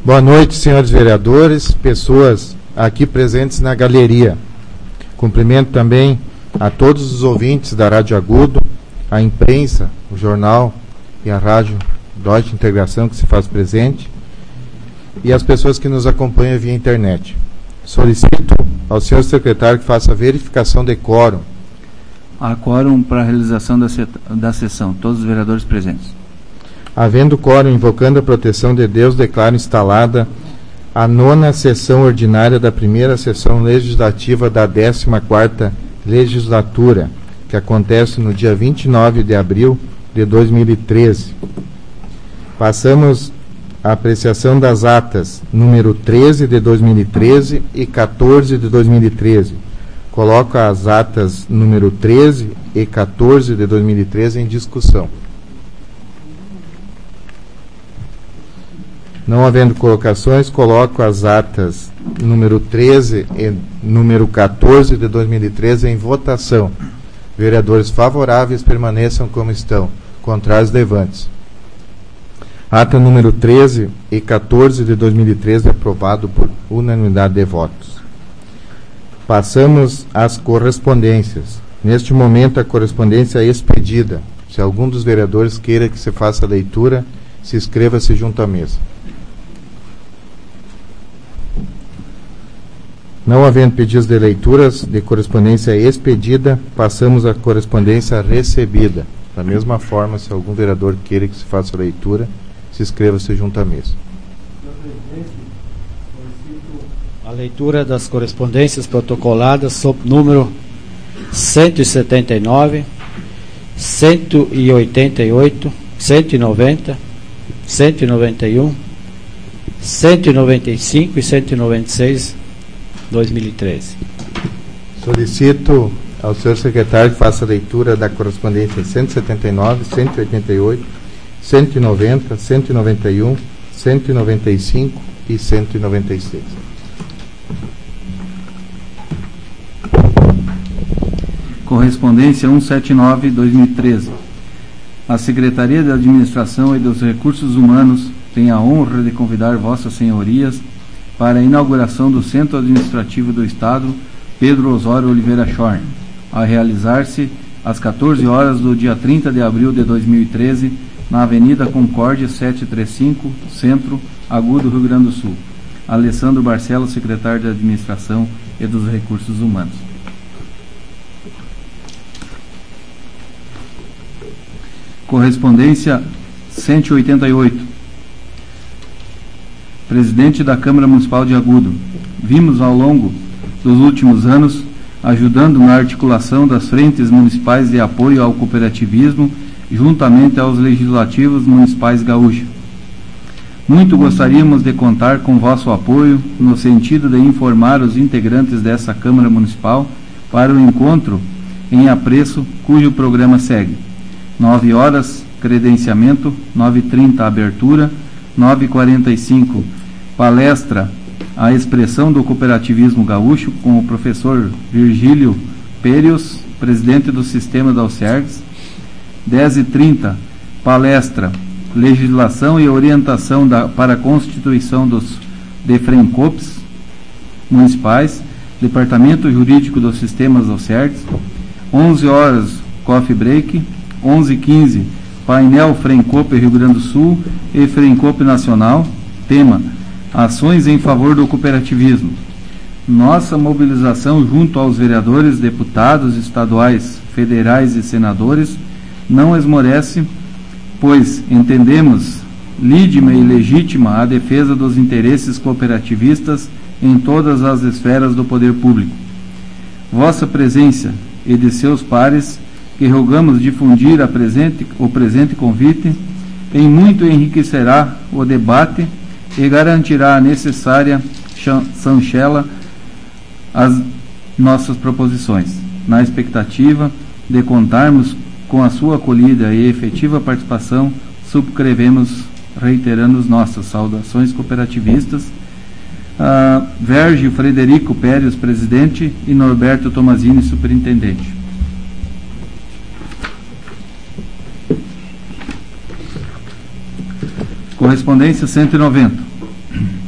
Boa noite, senhores vereadores, pessoas aqui presentes na galeria. Cumprimento também a todos os ouvintes da Rádio Agudo, a imprensa, o jornal e a Rádio Deutsche Integração que se faz presente, e as pessoas que nos acompanham via internet. Solicito ao senhor secretário que faça a verificação de quórum. Há quórum para a realização da sessão. Todos os vereadores presentes. Havendo quórum, invocando a proteção de Deus, declaro instalada a 9ª sessão ordinária da primeira sessão legislativa da 14ª legislatura, que acontece no dia 29 de abril de 2013. Passamos à apreciação das atas número 13 de 2013 e 14 de 2013. Coloco as atas número 13 e 14 de 2013 em discussão. Não havendo colocações, coloco as atas número 13 e número 14 de 2013 em votação. Vereadores favoráveis permaneçam como estão. Contrários, levantes. Ata número 13 e 14 de 2013 aprovado por unanimidade de votos. Passamos às correspondências. Neste momento, a correspondência é expedida. Se algum dos vereadores queira que se faça a leitura, se inscreva-se junto à mesa. Não havendo pedidos de leituras de correspondência expedida, passamos à correspondência recebida. Da mesma forma, se algum vereador queira que se faça a leitura, se inscreva-se junto à mesa. Senhor presidente, solicito a leitura das correspondências protocoladas sob número 179, 188, 190, 191, 195 e 196, 2013. Solicito ao senhor secretário que faça a leitura da correspondência 179, 188, 190, 191, 195 e 196. Correspondência 179/2013. A Secretaria de Administração e dos Recursos Humanos tem a honra de convidar vossas senhorias para a inauguração do Centro Administrativo do Estado Pedro Osório Oliveira Schorn, a realizar-se às 14 horas do dia 30 de abril de 2013, na Avenida Concórdia 735, Centro, Agudo, Rio Grande do Sul. Alessandro Barcelos, secretário de Administração e dos Recursos Humanos. Correspondência 188. Presidente da Câmara Municipal de Agudo. Vimos ao longo dos últimos anos ajudando na articulação das frentes municipais de apoio ao cooperativismo juntamente aos legislativos municipais gaúchos. Muito gostaríamos de contar com vosso apoio no sentido de informar os integrantes dessa Câmara Municipal para o encontro em apreço cujo programa segue: 9 horas, credenciamento, 9h30, abertura, 9h45, palestra A Expressão do Cooperativismo Gaúcho, com o professor Virgílio Périos, presidente do Sistema da Alcergues. 10h30, palestra Legislação e Orientação para a Constituição de Frencops Municipais, Departamento Jurídico dos Sistemas Alcergues. 11 horas, coffee break. 11h15, painel Frencop Rio Grande do Sul e Frencop Nacional. Tema: Ações em favor do cooperativismo. Nossa mobilização junto aos vereadores, deputados estaduais, federais e senadores não esmorece, pois entendemos lídima e legítima a defesa dos interesses cooperativistas em todas as esferas do poder público. Vossa presença e de seus pares, que rogamos difundir o presente convite, em muito enriquecerá o debate e garantirá a necessária chancela às nossas proposições. Na expectativa de contarmos com a sua acolhida e efetiva participação, subscrevemos, reiterando nossas saudações cooperativistas, Vérgio Frederico Pérez, presidente, e Norberto Tomazini, superintendente. Correspondência 190.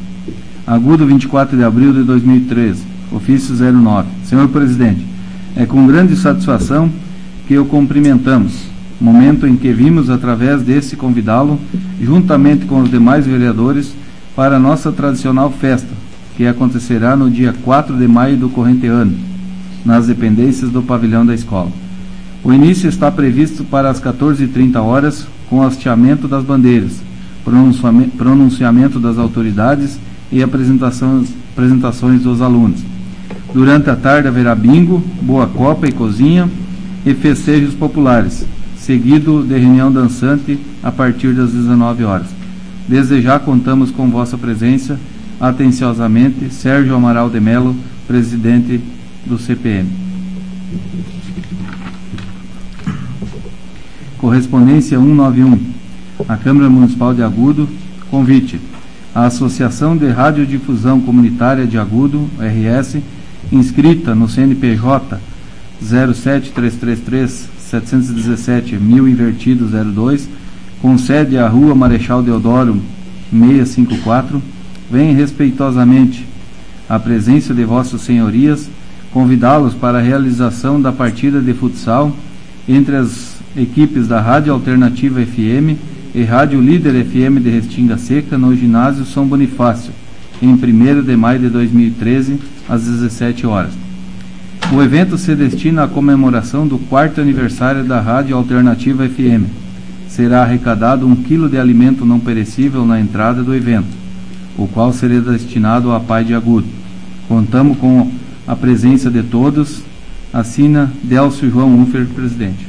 Agudo, 24 de abril de 2013, ofício 09. Senhor Presidente, é com grande satisfação que o cumprimentamos, momento em que vimos através desse convidá-lo, juntamente com os demais vereadores, para a nossa tradicional festa, que acontecerá no dia 4 de maio do corrente ano, nas dependências do pavilhão da escola. O início está previsto para as 14h30, com hasteamento das bandeiras, pronunciamento das autoridades e apresentações dos alunos. Durante a tarde haverá bingo, boa copa e cozinha e festejos populares, seguido de reunião dançante a partir das 19h. Desde já contamos com vossa presença. Atenciosamente, Sérgio Amaral de Melo, presidente do CPM. Correspondência 191. A Câmara Municipal de Agudo, convite. A Associação de Radiodifusão Comunitária de Agudo, RS, inscrita no CNPJ 07333-717-1000 invertido 02, com sede à Rua Marechal Deodoro 654, vem respeitosamente a presença de vossas senhorias, convidá-los para a realização da partida de futsal entre as equipes da Rádio Alternativa FM e Rádio Líder FM de Restinga Seca no ginásio São Bonifácio, em 1º de maio de 2013, às 17h. O evento se destina à comemoração do 4º aniversário da Rádio Alternativa FM. Será arrecadado 1 quilo de alimento não perecível na entrada do evento, o qual será destinado à Pai de Agudo. Contamos com a presença de todos. Assina Delcio João Unfer, presidente.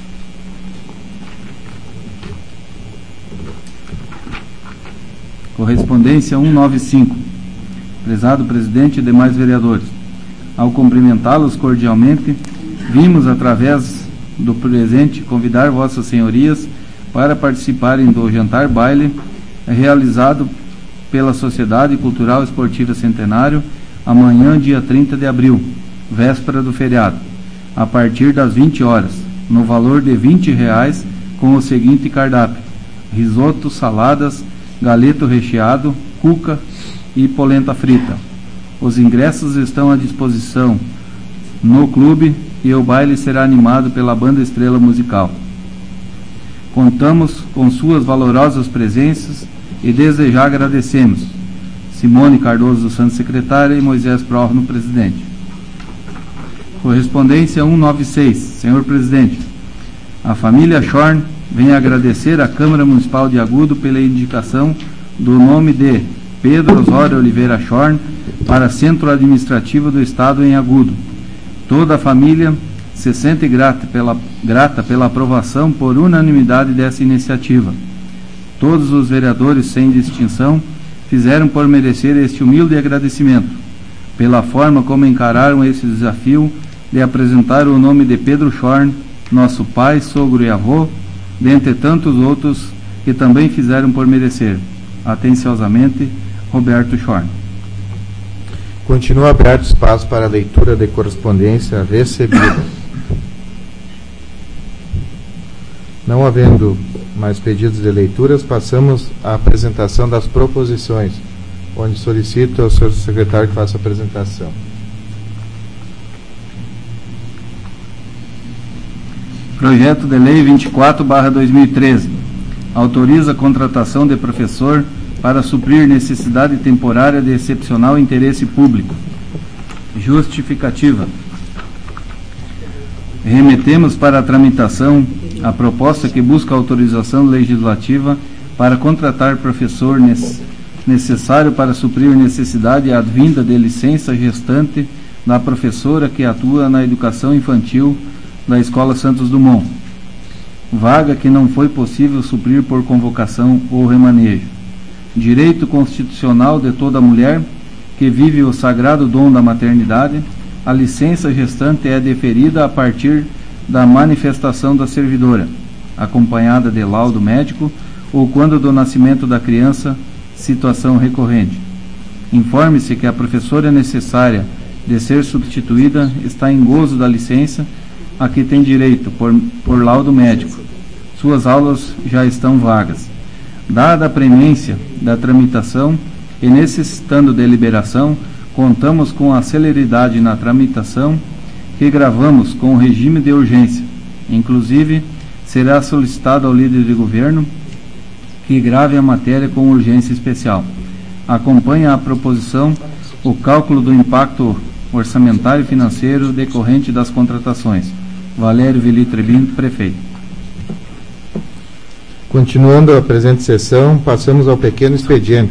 Correspondência 195. Prezado presidente e demais vereadores, ao cumprimentá-los cordialmente, vimos, através do presente, convidar vossas senhorias para participarem do jantar-baile realizado pela Sociedade Cultural Esportiva Centenário, amanhã, dia 30 de abril, véspera do feriado, a partir das 20h, no valor de R$20, com o seguinte cardápio: risoto, saladas, galeto recheado, cuca e polenta frita. Os ingressos estão à disposição no clube e o baile será animado pela Banda Estrela Musical. Contamos com suas valorosas presenças e desde já agradecemos. Simone Cardoso dos Santos, secretária, e Moisés Prorno, presidente. Correspondência 196. Senhor presidente, a família Schorn vem agradecer à Câmara Municipal de Agudo pela indicação do nome de Pedro Osório Oliveira Schorn para Centro Administrativo do Estado em Agudo. Toda a família se sente grata pela aprovação por unanimidade dessa iniciativa. Todos os vereadores, sem distinção, fizeram por merecer este humilde agradecimento, pela forma como encararam esse desafio de apresentar o nome de Pedro Schorn, nosso pai, sogro e avô, dentre tantos outros que também fizeram por merecer. Atenciosamente, Roberto Schorn. Continua aberto espaço para a leitura de correspondência recebida. Não havendo mais pedidos de leituras, passamos à apresentação das proposições, onde solicito ao senhor secretário que faça a apresentação. Projeto de Lei 24/2013 autoriza a contratação de professor para suprir necessidade temporária de excepcional interesse público. Justificativa. Remetemos para a tramitação a proposta que busca autorização legislativa para contratar professor necessário para suprir necessidade advinda de licença gestante da professora que atua na educação infantil da Escola Santos Dumont, vaga que não foi possível suprir por convocação ou remanejo. Direito constitucional de toda mulher que vive o sagrado dom da maternidade, a licença gestante é deferida a partir da manifestação da servidora, acompanhada de laudo médico ou quando do nascimento da criança, situação recorrente. Informe-se que a professora necessária de ser substituída está em gozo da licença a que tem direito por laudo médico. Suas aulas já estão vagas. Dada a premência da tramitação e necessitando deliberação, contamos com a celeridade na tramitação que gravamos com o regime de urgência. Inclusive, será solicitado ao líder de governo que grave a matéria com urgência especial. Acompanha a proposição o cálculo do impacto orçamentário e financeiro decorrente das contratações. Valério Vili Trebinto, prefeito. Continuando a presente sessão, passamos ao pequeno expediente.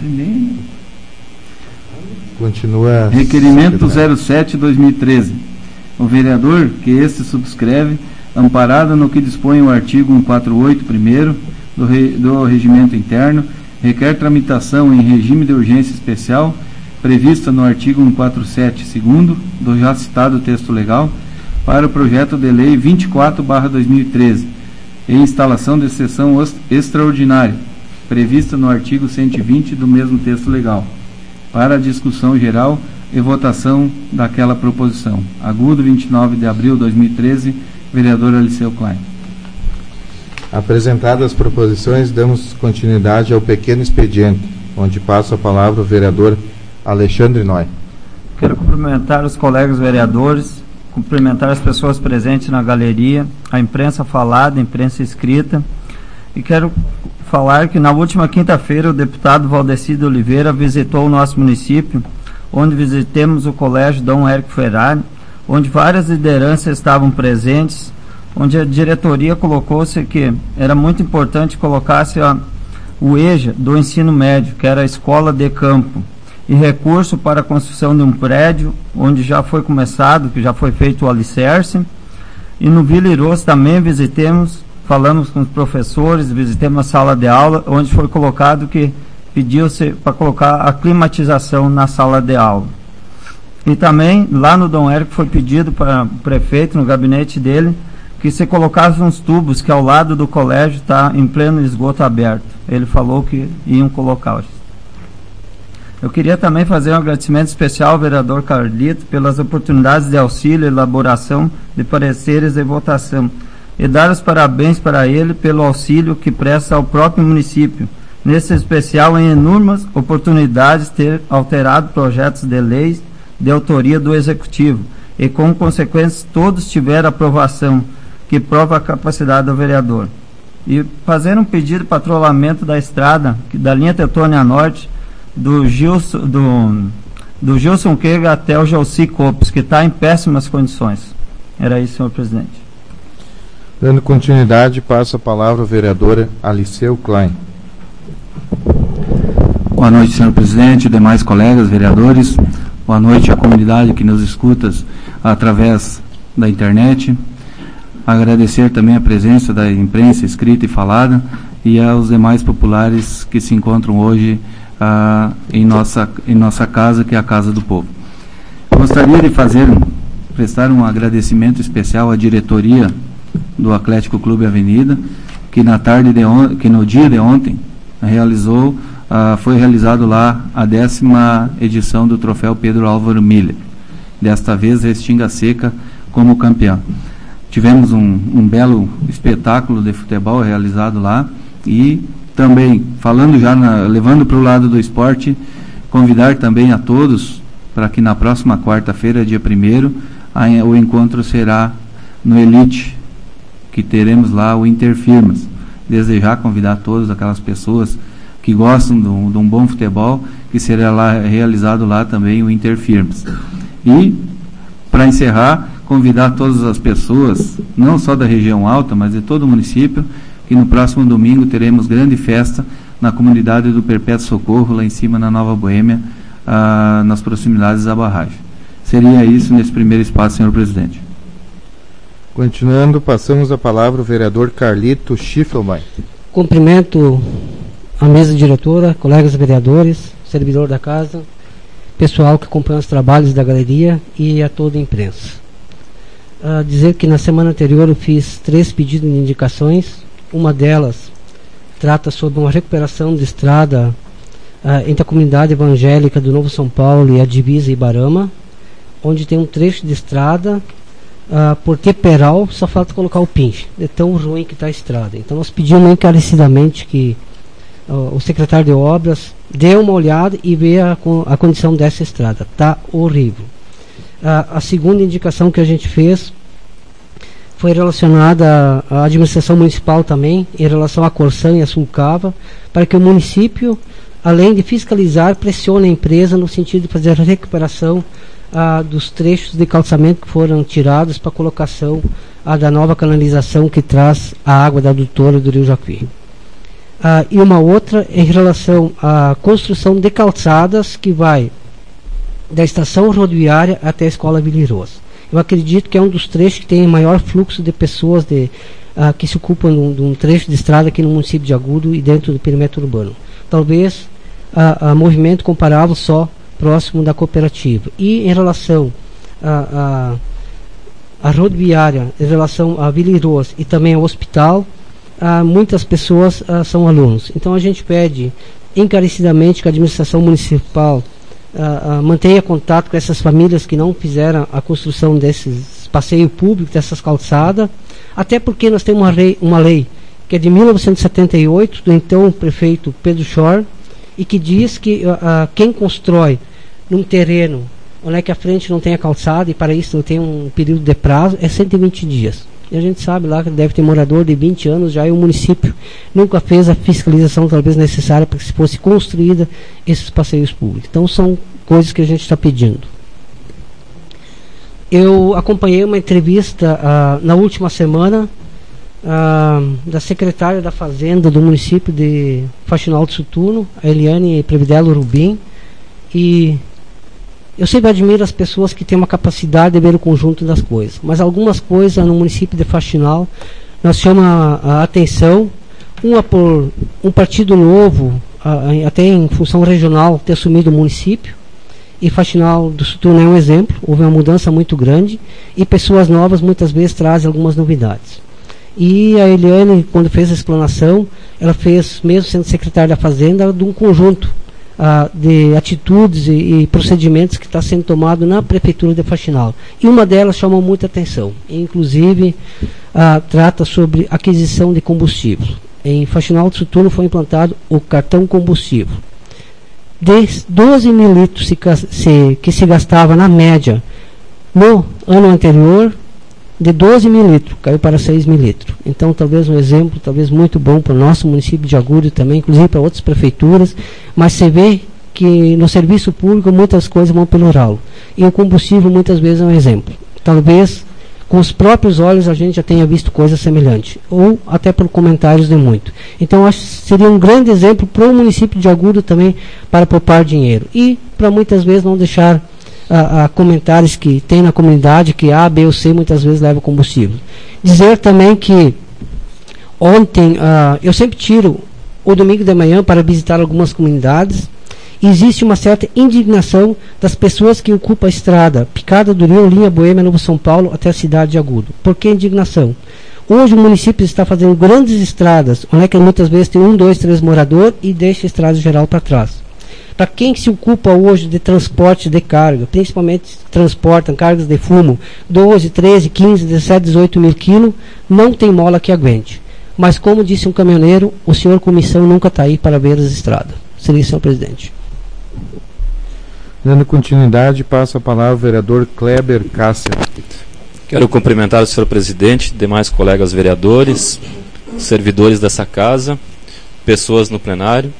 Continua. Requerimento 07/2013. O vereador que este subscreve, amparado no que dispõe o artigo 148, primeiro, do Regimento Interno, requer tramitação em regime de urgência especial, prevista no artigo 147, segundo, do já citado texto legal, para o projeto de lei 24/2013, e instalação de sessão extraordinária, prevista no artigo 120 do mesmo texto legal, para a discussão geral e votação daquela proposição. Agudo, 29 de abril de 2013, vereador Aliceu Klein. Apresentadas as proposições, damos continuidade ao pequeno expediente, onde passa a palavra o vereador Alexandre Noy. Quero cumprimentar os colegas vereadores, cumprimentar as pessoas presentes na galeria, a imprensa falada, a imprensa escrita, e quero falar que na última quinta-feira o deputado Valdeci de Oliveira visitou o nosso município, onde visitemos o colégio Dom Érico Ferrari, onde várias lideranças estavam presentes, onde a diretoria colocou-se que era muito importante colocar-se o EJA do ensino médio, que era a escola de campo, e recurso para a construção de um prédio, onde já foi começado, que já foi feito o alicerce. E no Vila Iroz também visitemos, falamos com os professores, visitemos a sala de aula, onde foi colocado que pediu-se para colocar a climatização na sala de aula. E também, lá no Dom Érico, foi pedido para o prefeito, no gabinete dele, que se colocasse uns tubos que ao lado do colégio está em pleno esgoto aberto. Ele falou que iam colocar. Eu queria também fazer um agradecimento especial ao vereador Carlito pelas oportunidades de auxílio e elaboração de pareceres e votação, e dar os parabéns para ele pelo auxílio que presta ao próprio município, nesse especial em inúmeras oportunidades ter alterado projetos de leis de autoria do Executivo, e com consequências todos tiveram aprovação, que prova a capacidade do vereador. E fazer um pedido de patrulhamento da estrada, da linha Teutônia Norte, do Gilson Quega até o Gelsi Copes, que está em péssimas condições. Era isso, senhor presidente. Dando continuidade, passa a palavra ao vereador Aliceu Klein. Boa noite, senhor presidente, demais colegas vereadores. Boa noite à comunidade que nos escuta através da internet. Agradecer também a presença da imprensa escrita e falada e aos demais populares que se encontram hoje em nossa casa, que é a Casa do Povo. Gostaria de prestar um agradecimento especial à diretoria do Atlético Clube Avenida, que no dia de ontem foi realizado lá a 10ª edição do troféu Pedro Álvaro Miller. Desta vez, Restinga Seca como campeão. Tivemos um belo espetáculo de futebol realizado lá e também, levando para o lado do esporte, convidar também a todos para que na próxima quarta-feira, dia 1º, o encontro será no Elite, que teremos lá o Interfirmas. Desde já convidar todas aquelas pessoas que gostam de um bom futebol, que será realizado lá também o Interfirmas. E, para encerrar, convidar todas as pessoas, não só da região alta, mas de todo o município, que no próximo domingo teremos grande festa na comunidade do Perpétuo Socorro, lá em cima na Nova Boêmia, nas proximidades da barragem. Seria isso nesse primeiro espaço, senhor presidente. Continuando, passamos a palavra ao vereador Carlito Schiffelbein. Cumprimento a mesa diretora, colegas vereadores, servidor da casa, pessoal que acompanha os trabalhos da galeria e a toda a imprensa. Dizer que na semana anterior eu fiz 3 pedidos de indicações. Uma delas trata sobre uma recuperação de estrada entre a comunidade evangélica do Novo São Paulo e a divisa Ibarama, onde tem um trecho de estrada, por Queperal, só falta colocar o pinche, é tão ruim que está a estrada. Então nós pedimos encarecidamente que o secretário de obras dê uma olhada e vê a condição dessa estrada. Está horrível. A segunda indicação que a gente fez foi relacionada à administração municipal também, em relação à Corsan e à Sulcava, para que o município, além de fiscalizar, pressione a empresa no sentido de fazer a recuperação dos trechos de calçamento que foram tirados para a colocação da nova canalização que traz a água da adutora do Rio Jacuí. E uma outra em relação à construção de calçadas que vai da estação rodoviária até a Escola Viliroso. Eu acredito que é um dos trechos que tem maior fluxo de pessoas que se ocupam de um trecho de estrada aqui no município de Agudo e dentro do perímetro urbano. Talvez a movimento comparável só próximo da cooperativa. E em relação à rodoviária, em relação a Viliroso e também ao hospital, muitas pessoas são alunos. Então a gente pede encarecidamente que a administração municipal mantenha contato com essas famílias que não fizeram a construção desses passeios públicos, dessas calçadas, até porque nós temos uma lei que é de 1978, do então prefeito Pedro Schor, e que diz que quem constrói num terreno onde é que a frente não tem a calçada, e para isso não tem um período de prazo, é 120 dias. E a gente sabe lá que deve ter morador de 20 anos já, e o município nunca fez a fiscalização talvez necessária para que se fosse construída esses passeios públicos. Então são coisas que a gente está pedindo. Eu acompanhei uma entrevista na última semana da secretária da Fazenda do município de Faxinal do Soturno, a Eliane Previdelo Rubim, e eu sempre admiro as pessoas que têm uma capacidade de ver o conjunto das coisas, mas algumas coisas no município de Faxinal nós chamamos a atenção, uma por um partido novo, até em função regional, ter assumido o município, e Faxinal do Soturno é um exemplo, houve uma mudança muito grande, e pessoas novas muitas vezes trazem algumas novidades. E a Eliane, quando fez a explanação, ela fez, mesmo sendo secretária da Fazenda, de um conjunto de atitudes e procedimentos que está sendo tomado na Prefeitura de Faxinal. E uma delas chamou muita atenção, inclusive trata sobre aquisição de combustível. Em Faxinal do Soturno foi implantado o cartão combustível. De 12 mil litros que se gastava na média no ano anterior, de 12 mil litros, caiu para 6 mil litros. Então, talvez um exemplo, talvez muito bom para o nosso município de Agudo também, inclusive para outras prefeituras, mas você vê que no serviço público muitas coisas vão melhorá-lo. E o combustível muitas vezes é um exemplo. Talvez com os próprios olhos a gente já tenha visto coisas semelhantes, ou até por comentários de muito. Então, acho que seria um grande exemplo para o município de Agudo também para poupar dinheiro. E para muitas vezes não deixar comentários que tem na comunidade que A, B ou C muitas vezes leva combustível. Dizer também que ontem eu sempre tiro o domingo de manhã para visitar algumas comunidades. Existe uma certa indignação das pessoas que ocupam a estrada Picada do Rio, linha Boêmia, Novo São Paulo até a cidade de Agudo. Por que indignação? Hoje o município está fazendo grandes estradas, onde é que muitas vezes tem 1, 2, 3 moradores e deixa a estrada geral para trás. Para quem se ocupa hoje de transporte de carga, principalmente transportam cargas de fumo, 12, 13, 15, 17, 18 mil quilos, não tem mola que aguente. Mas como disse um caminhoneiro, o senhor comissão nunca está aí para ver as estradas. Seria, senhor presidente. Dando continuidade, passo a palavra ao vereador Kleber Cássia. Quero cumprimentar o senhor presidente, demais colegas vereadores, servidores dessa casa, pessoas no plenário,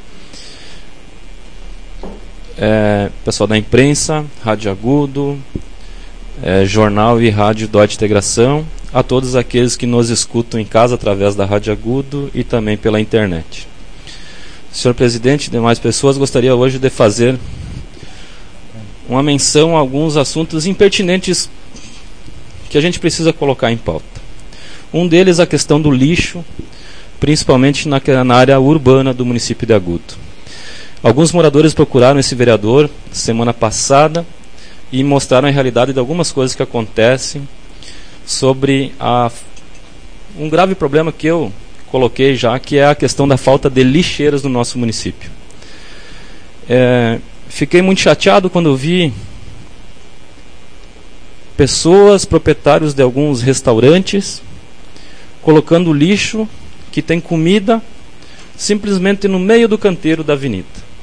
pessoal da imprensa, Rádio Agudo, jornal e rádio Dói de Integração, a todos aqueles que nos escutam em casa através da Rádio Agudo e também pela internet. Senhor presidente e demais pessoas, gostaria hoje de fazer uma menção a alguns assuntos impertinentes que a gente precisa colocar em pauta. Um deles a questão do lixo, principalmente na área urbana do município de Agudo. Alguns moradores procuraram esse vereador semana passada e mostraram a realidade de algumas coisas que acontecem sobre um grave problema que eu coloquei já, que é a questão da falta de lixeiras no nosso município. Fiquei muito chateado quando vi pessoas, proprietários de alguns restaurantes, colocando lixo que tem comida simplesmente no meio do canteiro da avenida.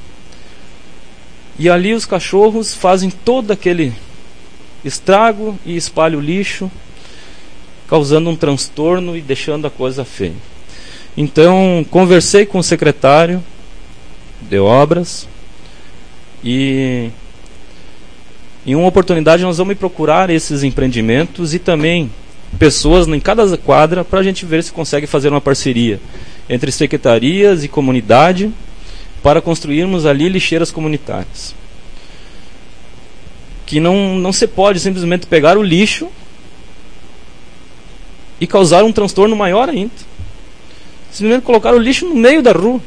E ali os cachorros fazem todo aquele estrago e espalham o lixo, causando um transtorno e deixando a coisa feia. Então, conversei com o secretário de obras e em uma oportunidade nós vamos procurar esses empreendimentos e também pessoas em cada quadra para a gente ver se consegue fazer uma parceria entre secretarias e comunidade para construirmos ali lixeiras comunitárias. Que não se pode simplesmente pegar o lixo e causar um transtorno maior ainda. Simplesmente colocar o lixo no meio da rua.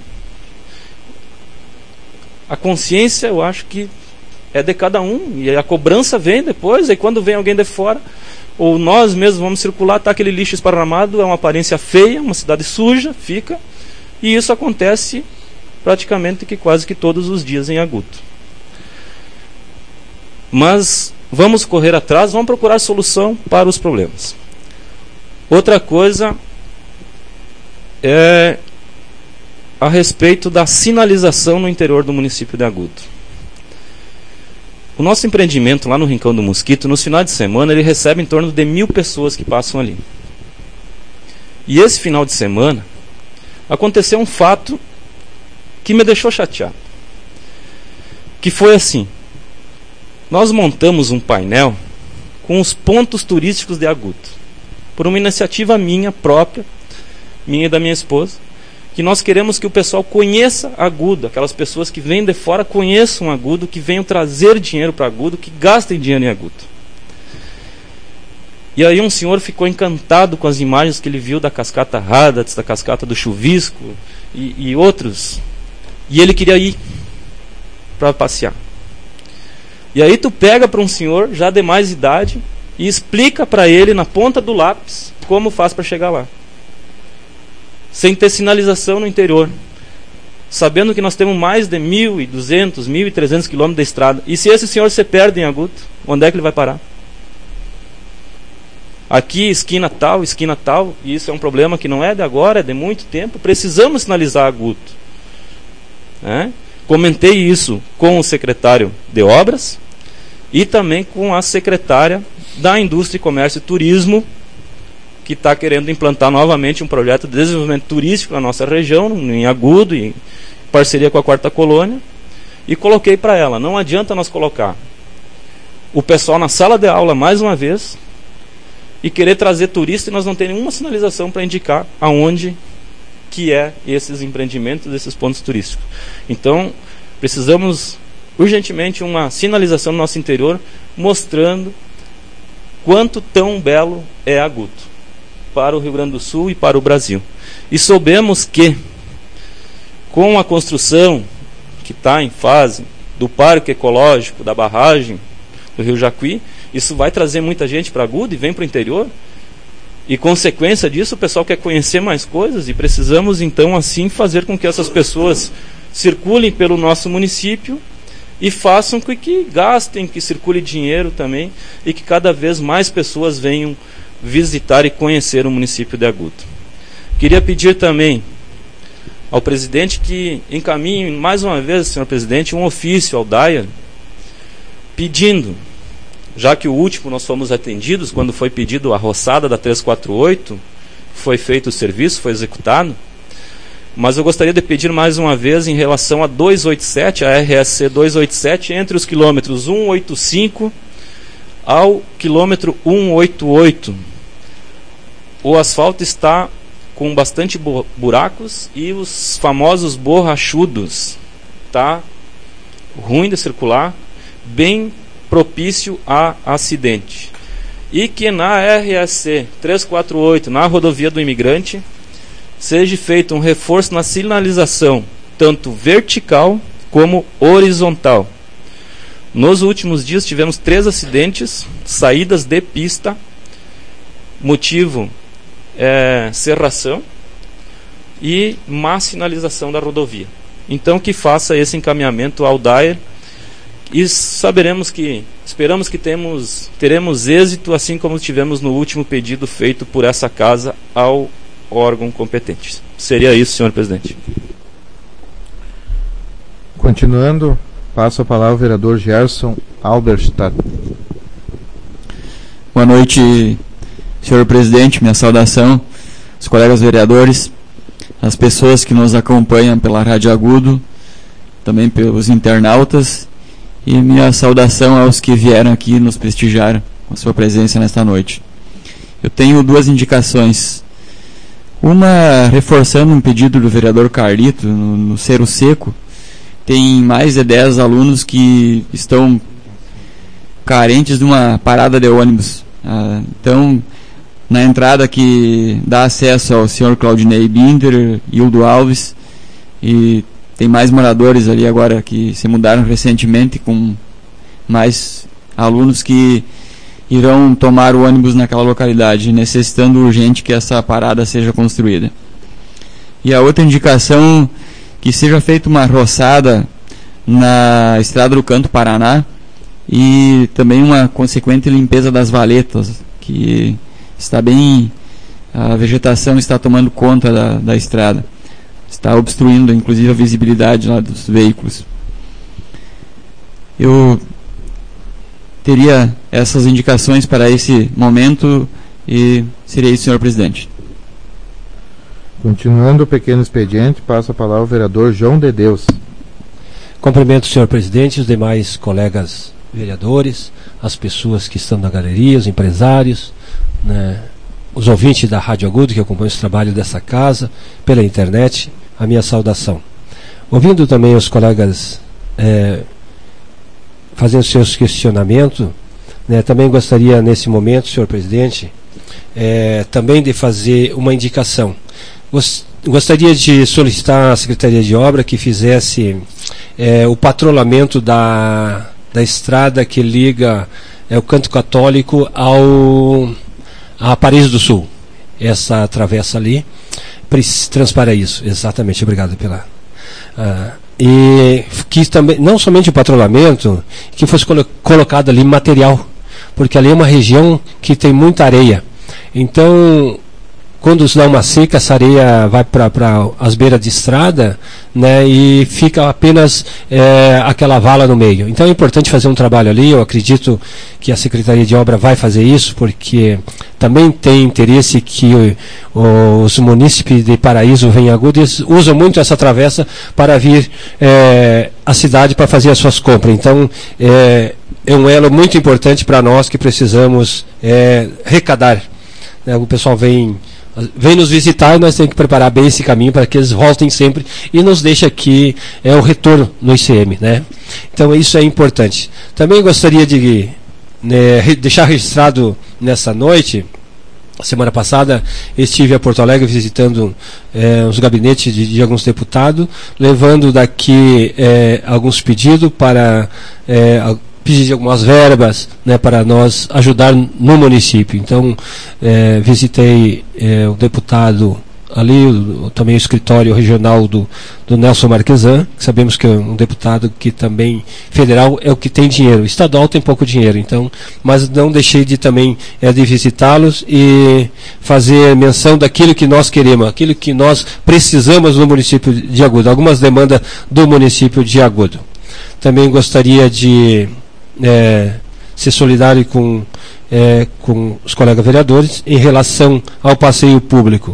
A consciência, eu acho que é de cada um, e a cobrança vem depois, aí quando vem alguém de fora, ou nós mesmos vamos circular, tá aquele lixo esparramado, é uma aparência feia, uma cidade suja, fica, e isso acontece praticamente que quase que todos os dias em Agudo. Mas vamos correr atrás, vamos procurar solução para os problemas. Outra coisa é a respeito da sinalização no interior do município de Agudo. O nosso empreendimento lá no Rincão do Mosquito, nos finais de semana, ele recebe em torno de 1.000 pessoas que passam ali. E esse final de semana, aconteceu um fato que me deixou chateado. Que foi assim: nós montamos um painel com os pontos turísticos de Agudo, por uma iniciativa minha própria, minha e da minha esposa, que nós queremos que o pessoal conheça Agudo, aquelas pessoas que vêm de fora conheçam Agudo, que venham trazer dinheiro para Agudo, que gastem dinheiro em Agudo. E aí um senhor ficou encantado com as imagens que ele viu da cascata Radats, da cascata do Chuvisco e outros, e ele queria ir para passear. E aí tu pega para um senhor já de mais idade e explica para ele na ponta do lápis como faz para chegar lá, sem ter sinalização no interior, sabendo que nós temos mais de 1.200, 1.300 quilômetros de estrada. E se esse senhor se perde em Agudo, onde é que ele vai parar? Aqui, esquina tal, e isso é um problema que não é de agora, é de muito tempo. Precisamos sinalizar Agudo. Comentei isso com o secretário de obras e também com a secretária da Indústria, Comércio e Turismo, que está querendo implantar novamente um projeto de desenvolvimento turístico na nossa região, em Agudo, em parceria com a Quarta Colônia, e coloquei para ela: não adianta nós colocar o pessoal na sala de aula mais uma vez e querer trazer turista e nós não ter nenhuma sinalização para indicar aonde que é esses empreendimentos, esses pontos turísticos. Então, precisamos urgentemente uma sinalização no nosso interior, mostrando quanto tão belo é Agudo para o Rio Grande do Sul e para o Brasil. E soubemos que, com a construção que está em fase do Parque Ecológico da barragem do Rio Jacuí, isso vai trazer muita gente para Agudo e vem para o interior. E consequência disso, o pessoal quer conhecer mais coisas e precisamos então assim fazer com que essas pessoas circulem pelo nosso município e façam com que gastem, que circule dinheiro também e que cada vez mais pessoas venham visitar e conhecer o município de Agudo. Queria pedir também ao presidente que encaminhe mais uma vez, senhor presidente, um ofício ao DAIR pedindo, já que o último nós fomos atendidos quando foi pedido a roçada da 348, foi feito o serviço, foi executado, mas eu gostaria de pedir mais uma vez em relação a 287, a RSC 287, entre os quilômetros 185 ao quilômetro 188. O asfalto está com bastante buracos e os famosos borrachudos. Está ruim de circular, bem propício a acidente. E que na RSC 348, na rodovia do Imigrante, seja feito um reforço na sinalização, tanto vertical como horizontal. Nos últimos dias tivemos 3 acidentes, saídas de pista, motivo serração e má sinalização da rodovia. Então que faça esse encaminhamento ao DAIR e esperamos que teremos êxito, assim como tivemos no último pedido feito por essa casa ao órgão competente. Seria isso, senhor presidente. Continuando, passo a palavra ao vereador Gerson Alberstadt. Boa noite, senhor presidente, minha saudação, os colegas vereadores, as pessoas que nos acompanham pela Rádio Agudo, também pelos internautas, e minha saudação aos que vieram aqui nos prestigiar com a sua presença nesta noite. Eu tenho duas indicações. Uma, reforçando um pedido do vereador Carlito, no Cerro Seco, tem mais de 10 alunos que estão carentes de uma parada de ônibus. Então, na entrada que dá acesso ao senhor Claudinei Binder, Hildo Alves, e tem mais moradores ali agora que se mudaram recentemente, com mais alunos que irão tomar o ônibus naquela localidade, necessitando urgente que essa parada seja construída. E a outra indicação, que seja feita uma roçada na estrada do Canto Paraná e também uma consequente limpeza das valetas, que está bem, a vegetação está tomando conta da estrada, está obstruindo inclusive a visibilidade lá dos veículos. Eu teria essas indicações para esse momento e seria isso, senhor presidente. Continuando o pequeno expediente, passo a palavra ao vereador João de Deus. Cumprimento o senhor presidente e os demais colegas vereadores, as pessoas que estão na galeria, os empresários, né, os ouvintes da Rádio Agudo que acompanham o trabalho dessa casa pela internet, a minha saudação. Ouvindo também os colegas fazendo seus questionamentos, né, também gostaria nesse momento, senhor presidente, também de fazer uma indicação. Gostaria de solicitar à Secretaria de Obra que fizesse o patrulhamento da estrada que liga o Canto Católico a Paris do Sul. Essa travessa ali, Transparaíso, exatamente, obrigado pela... e que também, não somente o patrulhamento, que fosse colocado ali material, porque ali é uma região que tem muita areia. Então, quando se dá uma seca, essa areia vai para as beiras de estrada, né, e fica apenas aquela vala no meio. Então é importante fazer um trabalho ali. Eu acredito que a Secretaria de Obra vai fazer isso, porque também tem interesse que os munícipes de Paraíso, Venha Agudo, usam muito essa travessa para vir à cidade para fazer as suas compras. Então é um elo muito importante para nós que precisamos arrecadar. O pessoal vem nos visitar e nós temos que preparar bem esse caminho para que eles voltem sempre e nos deixem aqui o retorno no ICM, né? Então isso é importante. Também gostaria de deixar registrado nessa noite. Semana passada estive a Porto Alegre visitando os gabinetes de alguns deputados, levando daqui alguns pedidos para pedir algumas verbas, né, para nós ajudar no município. Então visitei o deputado ali, também o escritório regional do Nelson Marquesan, que sabemos que é um deputado que também federal é o que tem dinheiro, o estadual tem pouco dinheiro, então, mas não deixei de também de visitá-los e fazer menção daquilo que nós queremos, aquilo que nós precisamos no município de Agudo, algumas demandas do município de Agudo. Também gostaria de ser solidário com os colegas vereadores em relação ao passeio público.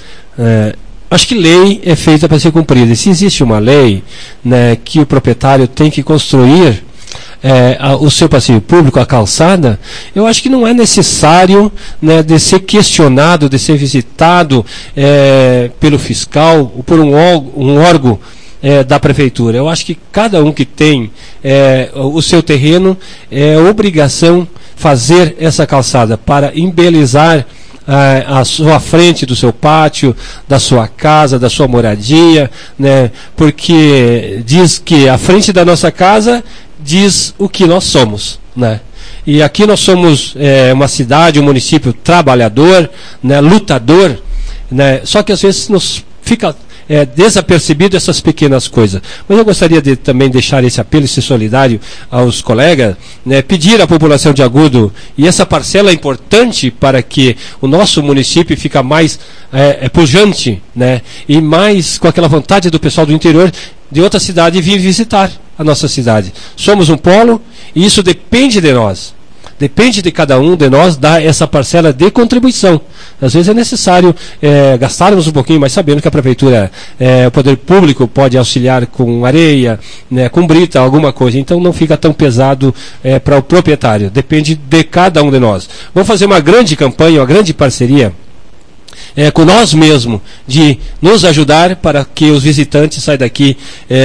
Acho que lei é feita para ser cumprida. E se existe uma lei, né, que o proprietário tem que construir o seu passeio público, a calçada, eu acho que não é necessário, né, de ser questionado, de ser visitado pelo fiscal ou por um órgão da prefeitura. Eu acho que cada um que tem o seu terreno é obrigação fazer essa calçada para embelezar a sua frente do seu pátio, da sua casa, da sua moradia, né? Porque diz que a frente da nossa casa diz o que nós somos, né? E aqui nós somos uma cidade, um município trabalhador, né, lutador, né? Só que às vezes nos fica desapercebido essas pequenas coisas. Mas eu gostaria de também deixar esse apelo, esse solidário aos colegas, né, pedir à população de Agudo, e essa parcela é importante para que o nosso município fique mais pujante, né, e mais com aquela vontade do pessoal do interior de outra cidade vir visitar a nossa cidade. Somos um polo e isso depende de nós. Depende de cada um de nós dar essa parcela de contribuição. Às vezes é necessário gastarmos um pouquinho, mas sabendo que a prefeitura, o poder público pode auxiliar com areia, né, com brita, alguma coisa. Então não fica tão pesado para o proprietário. Depende de cada um de nós. Vamos fazer uma grande campanha, uma grande parceria com nós mesmos, de nos ajudar para que os visitantes saiam daqui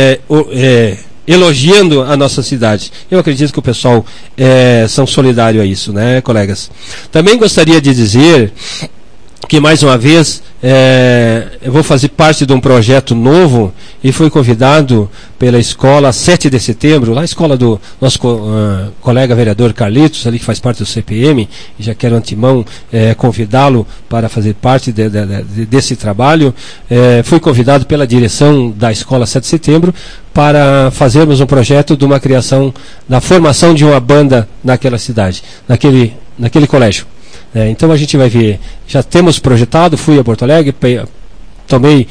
elogiando a nossa cidade. Eu acredito que o pessoal são solidários a isso, né, colegas? Também gostaria de dizer que, mais uma vez, eu vou fazer parte de um projeto novo e fui convidado pela escola 7 de setembro, lá a escola do nosso colega vereador Carlitos, ali que faz parte do CPM, e já quero antemão convidá-lo para fazer parte desse trabalho. Fui convidado pela direção da escola 7 de setembro para fazermos um projeto de uma criação, da formação de uma banda naquela cidade, naquele colégio. Então a gente vai ver, já temos projetado, fui a Porto Alegre, tomei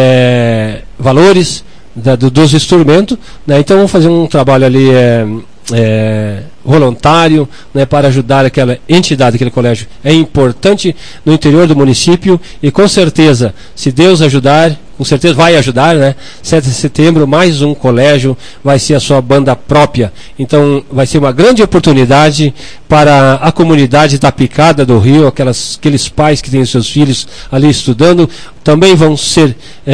valores dos instrumentos, né? Então vamos fazer um trabalho ali voluntário, né, para ajudar aquela entidade, aquele colégio. É importante no interior do município e com certeza, se Deus ajudar, com certeza vai ajudar, né? 7 de setembro, mais um colégio vai ser a sua banda própria. Então vai ser uma grande oportunidade para a comunidade da Picada do Rio, aqueles pais que têm seus filhos ali estudando, também vão ser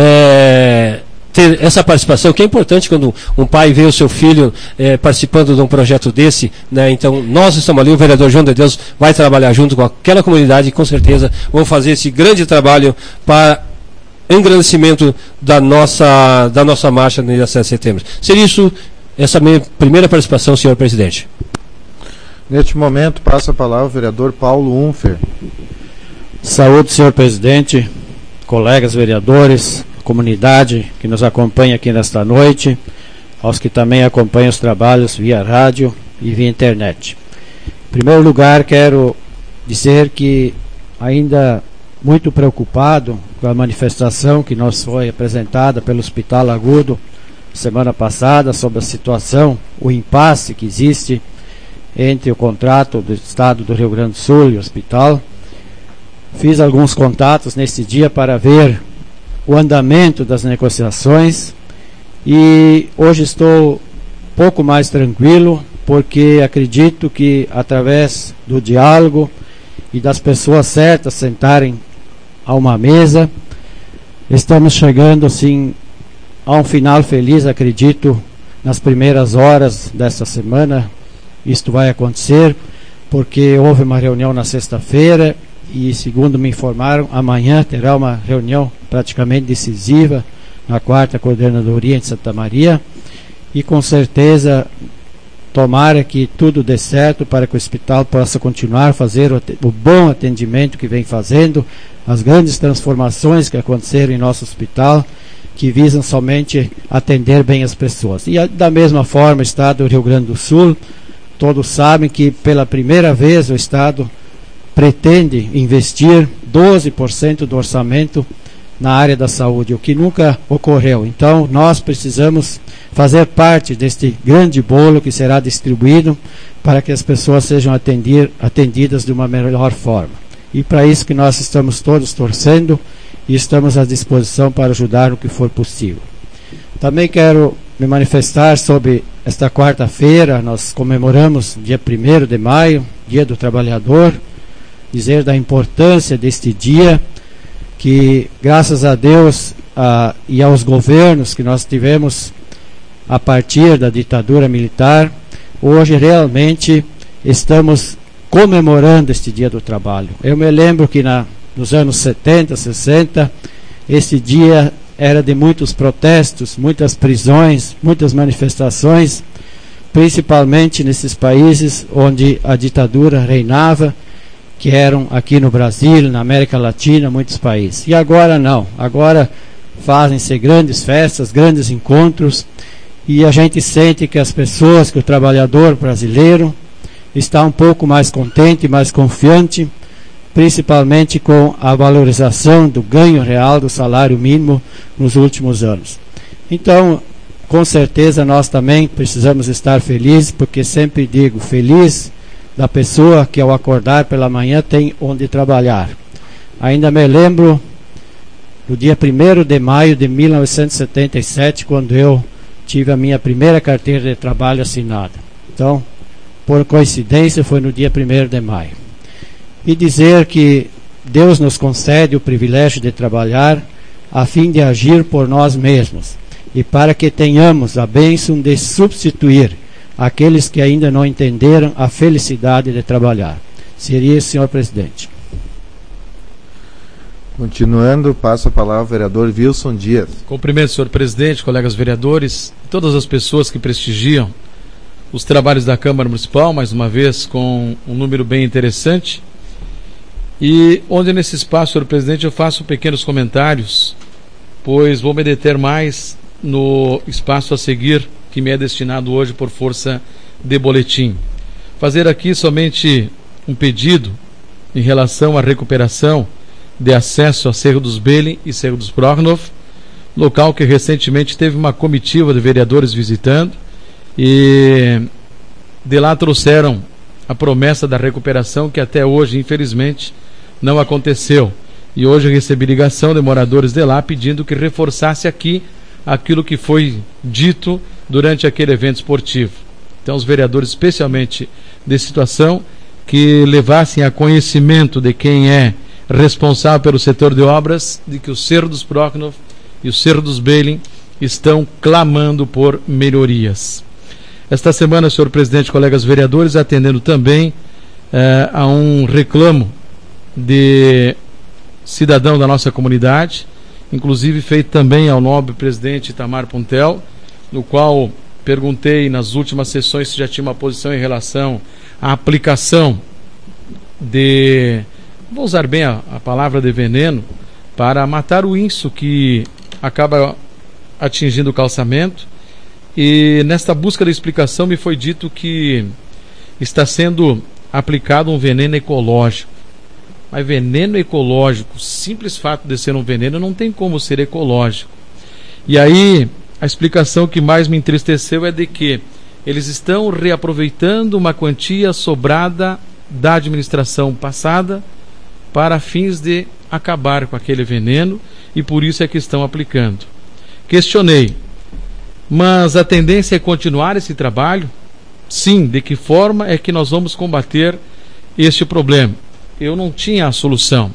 ter essa participação, que é importante quando um pai vê o seu filho participando de um projeto desse, né? Então nós estamos ali, o vereador João de Deus vai trabalhar junto com aquela comunidade e com certeza vão fazer esse grande trabalho para engrandecimento da nossa marcha no dia 7 de setembro. Seria isso, essa minha primeira participação, senhor presidente. Neste momento, passa a palavra o vereador Paulo Unfer. Saúde, senhor presidente, colegas vereadores, comunidade que nos acompanha aqui nesta noite, aos que também acompanham os trabalhos via rádio e via internet. Em primeiro lugar, quero dizer que ainda muito preocupado com a manifestação que nos foi apresentada pelo Hospital Agudo semana passada sobre a situação, o impasse que existe entre o contrato do Estado do Rio Grande do Sul e o hospital. Fiz alguns contatos neste dia para ver o andamento das negociações e hoje estou pouco mais tranquilo, porque acredito que através do diálogo e das pessoas certas sentarem a uma mesa, estamos chegando assim a um final feliz. Acredito nas primeiras horas desta semana isto vai acontecer, porque houve uma reunião na sexta-feira e, segundo me informaram, amanhã terá uma reunião praticamente decisiva na 4ª Coordenadoria em Santa Maria, e com certeza tomara que tudo dê certo para que o hospital possa continuar a fazer o bom atendimento que vem fazendo, as grandes transformações que aconteceram em nosso hospital, que visam somente atender bem as pessoas. E da mesma forma, o Estado do Rio Grande do Sul, todos sabem que pela primeira vez o Estado pretende investir 12% do orçamento na área da saúde, o que nunca ocorreu. Então nós precisamos fazer parte deste grande bolo que será distribuído para que as pessoas sejam atendidas de uma melhor forma. E para isso que nós estamos todos torcendo e estamos à disposição para ajudar no que for possível. Também quero me manifestar sobre esta quarta-feira. Nós comemoramos dia 1º de maio, Dia do Trabalhador, dizer da importância deste dia, que graças a Deus e aos governos que nós tivemos a partir da ditadura militar, hoje realmente estamos comemorando este Dia do Trabalho. Eu me lembro que nos anos 70, 60, esse dia era de muitos protestos, muitas prisões, muitas manifestações, principalmente nesses países onde a ditadura reinava, que eram aqui no Brasil, na América Latina, muitos países. E agora não. Agora fazem-se grandes festas, grandes encontros, e a gente sente que as pessoas, que o trabalhador brasileiro está um pouco mais contente, mais confiante, principalmente com a valorização do ganho real do salário mínimo nos últimos anos. Então, com certeza nós também precisamos estar felizes, porque sempre digo, feliz da pessoa que ao acordar pela manhã tem onde trabalhar. Ainda me lembro do dia 1º de maio de 1977, quando eu tive a minha primeira carteira de trabalho assinada. Então, por coincidência, foi no dia 1º de maio. E dizer que Deus nos concede o privilégio de trabalhar a fim de agir por nós mesmos e para que tenhamos a bênção de substituir aqueles que ainda não entenderam a felicidade de trabalhar. Seria isso, senhor presidente. Continuando, passo a palavra ao vereador Wilson Dias. Cumprimento, senhor presidente, colegas vereadores, todas as pessoas que prestigiam os trabalhos da Câmara Municipal, mais uma vez com um número bem interessante. E onde nesse espaço, senhor presidente, eu faço pequenos comentários, pois vou me deter mais no espaço a seguir que me é destinado hoje por força de boletim. Fazer aqui somente um pedido em relação à recuperação de acesso a Cerro dos Belin e Cerro dos Prokhnov, local que recentemente teve uma comitiva de vereadores visitando, e de lá trouxeram a promessa da recuperação, que até hoje, infelizmente, não aconteceu. E hoje eu recebi ligação de moradores de lá pedindo que reforçasse aqui aquilo que foi dito durante aquele evento esportivo. Então, os vereadores, especialmente de situação, que levassem a conhecimento de quem é responsável pelo setor de obras, de que o Cerro dos Prokhnov e o Cerro dos Belin estão clamando por melhorias. Esta semana, senhor presidente, colegas vereadores, atendendo também a um reclamo de cidadão da nossa comunidade, inclusive feito também ao nobre presidente Itamar Puntel, no qual perguntei nas últimas sessões se já tinha uma posição em relação à aplicação de, vou usar bem a palavra, de veneno, para matar o inso que acaba atingindo o calçamento. E nesta busca de explicação me foi dito que está sendo aplicado um veneno ecológico. Mas veneno ecológico, simples fato de ser um veneno, não tem como ser ecológico. E aí a explicação que mais me entristeceu é de que eles estão reaproveitando uma quantia sobrada da administração passada para fins de acabar com aquele veneno, e por isso é que estão aplicando. Questionei, mas a tendência é continuar esse trabalho? Sim. De que forma é que nós vamos combater este problema? Eu não tinha a solução,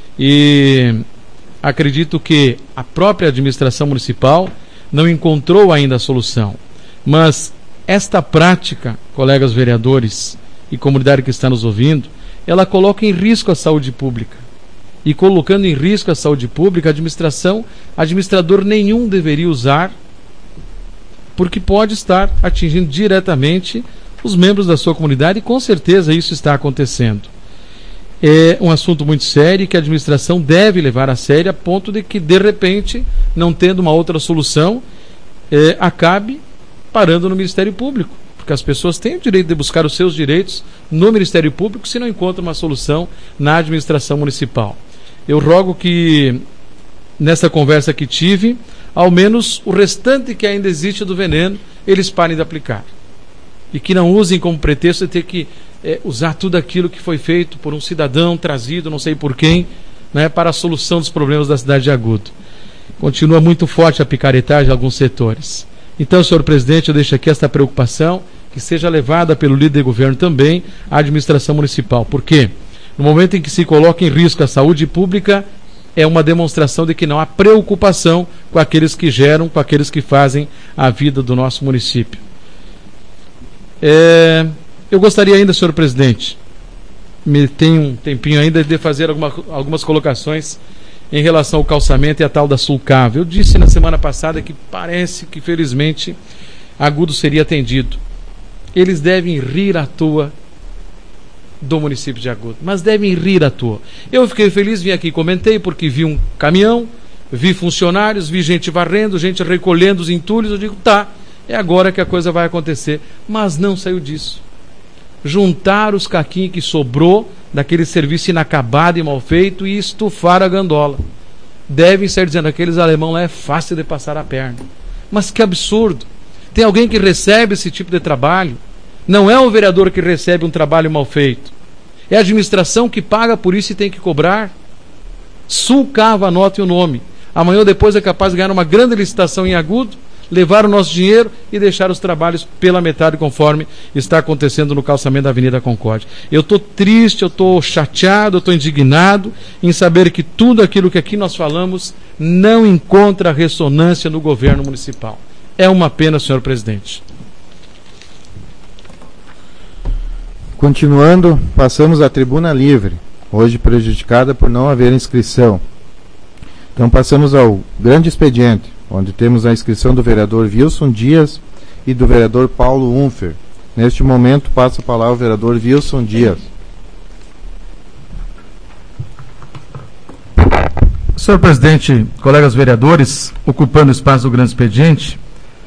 e acredito que a própria administração municipal não encontrou ainda a solução. Mas esta prática, colegas vereadores e comunidade que está nos ouvindo, ela coloca em risco a saúde pública. E colocando em risco a saúde pública, administrador nenhum deveria usar, porque pode estar atingindo diretamente os membros da sua comunidade, e com certeza isso está acontecendo. É um assunto muito sério que a administração deve levar a sério, a ponto de que, de repente, não tendo uma outra solução, acabe parando no Ministério Público, porque as pessoas têm o direito de buscar os seus direitos no Ministério Público se não encontram uma solução na administração municipal. Eu rogo que, nessa conversa que tive, ao menos o restante que ainda existe do veneno, eles parem de aplicar. E que não usem como pretexto de ter que usar tudo aquilo que foi feito por um cidadão, trazido não sei por quem, né, para a solução dos problemas da cidade de Agudo. Continua muito forte a picaretagem em alguns setores. Então, senhor presidente, eu deixo aqui esta preocupação, que seja levada pelo líder de governo também à administração municipal. Porque no momento em que se coloca em risco a saúde pública, é uma demonstração de que não há preocupação com aqueles que geram, com aqueles que fazem a vida do nosso município. Eu gostaria ainda, senhor presidente, me tem um tempinho ainda, de fazer algumas colocações em relação ao calçamento e a tal da Sulcava. Eu disse na semana passada que parece que, felizmente, Agudo seria atendido. Eles devem rir à toa do município de Agudo, mas devem rir à toa. Eu fiquei feliz, vim aqui e comentei, porque vi um caminhão vi funcionários, vi gente varrendo, gente recolhendo os entulhos. Eu digo, tá, é agora que a coisa vai acontecer. Mas não saiu disso. Juntar os caquinhos que sobrou daquele serviço inacabado e mal feito e estufar a gandola. Devem estar dizendo, aqueles alemão lá é fácil de passar a perna. Mas que absurdo. Tem alguém que recebe esse tipo de trabalho. Não é o vereador que recebe um trabalho mal feito. É a administração que paga por isso e tem que cobrar. Sulcava, anote o nome. Amanhã ou depois é capaz de ganhar uma grande licitação em Agudo, levar o nosso dinheiro e deixar os trabalhos pela metade, conforme está acontecendo no calçamento da Avenida Concórdia. Eu estou triste, eu estou chateado, eu estou indignado em saber que tudo aquilo que aqui nós falamos não encontra ressonância no governo municipal. É uma pena, senhor presidente. Continuando, passamos à tribuna livre, hoje prejudicada por não haver inscrição. Então passamos ao grande expediente, onde temos a inscrição do vereador Wilson Dias e do vereador Paulo Unfer. Neste momento, passa a palavra ao vereador Wilson Dias. Senhor presidente, colegas vereadores, ocupando o espaço do grande expediente,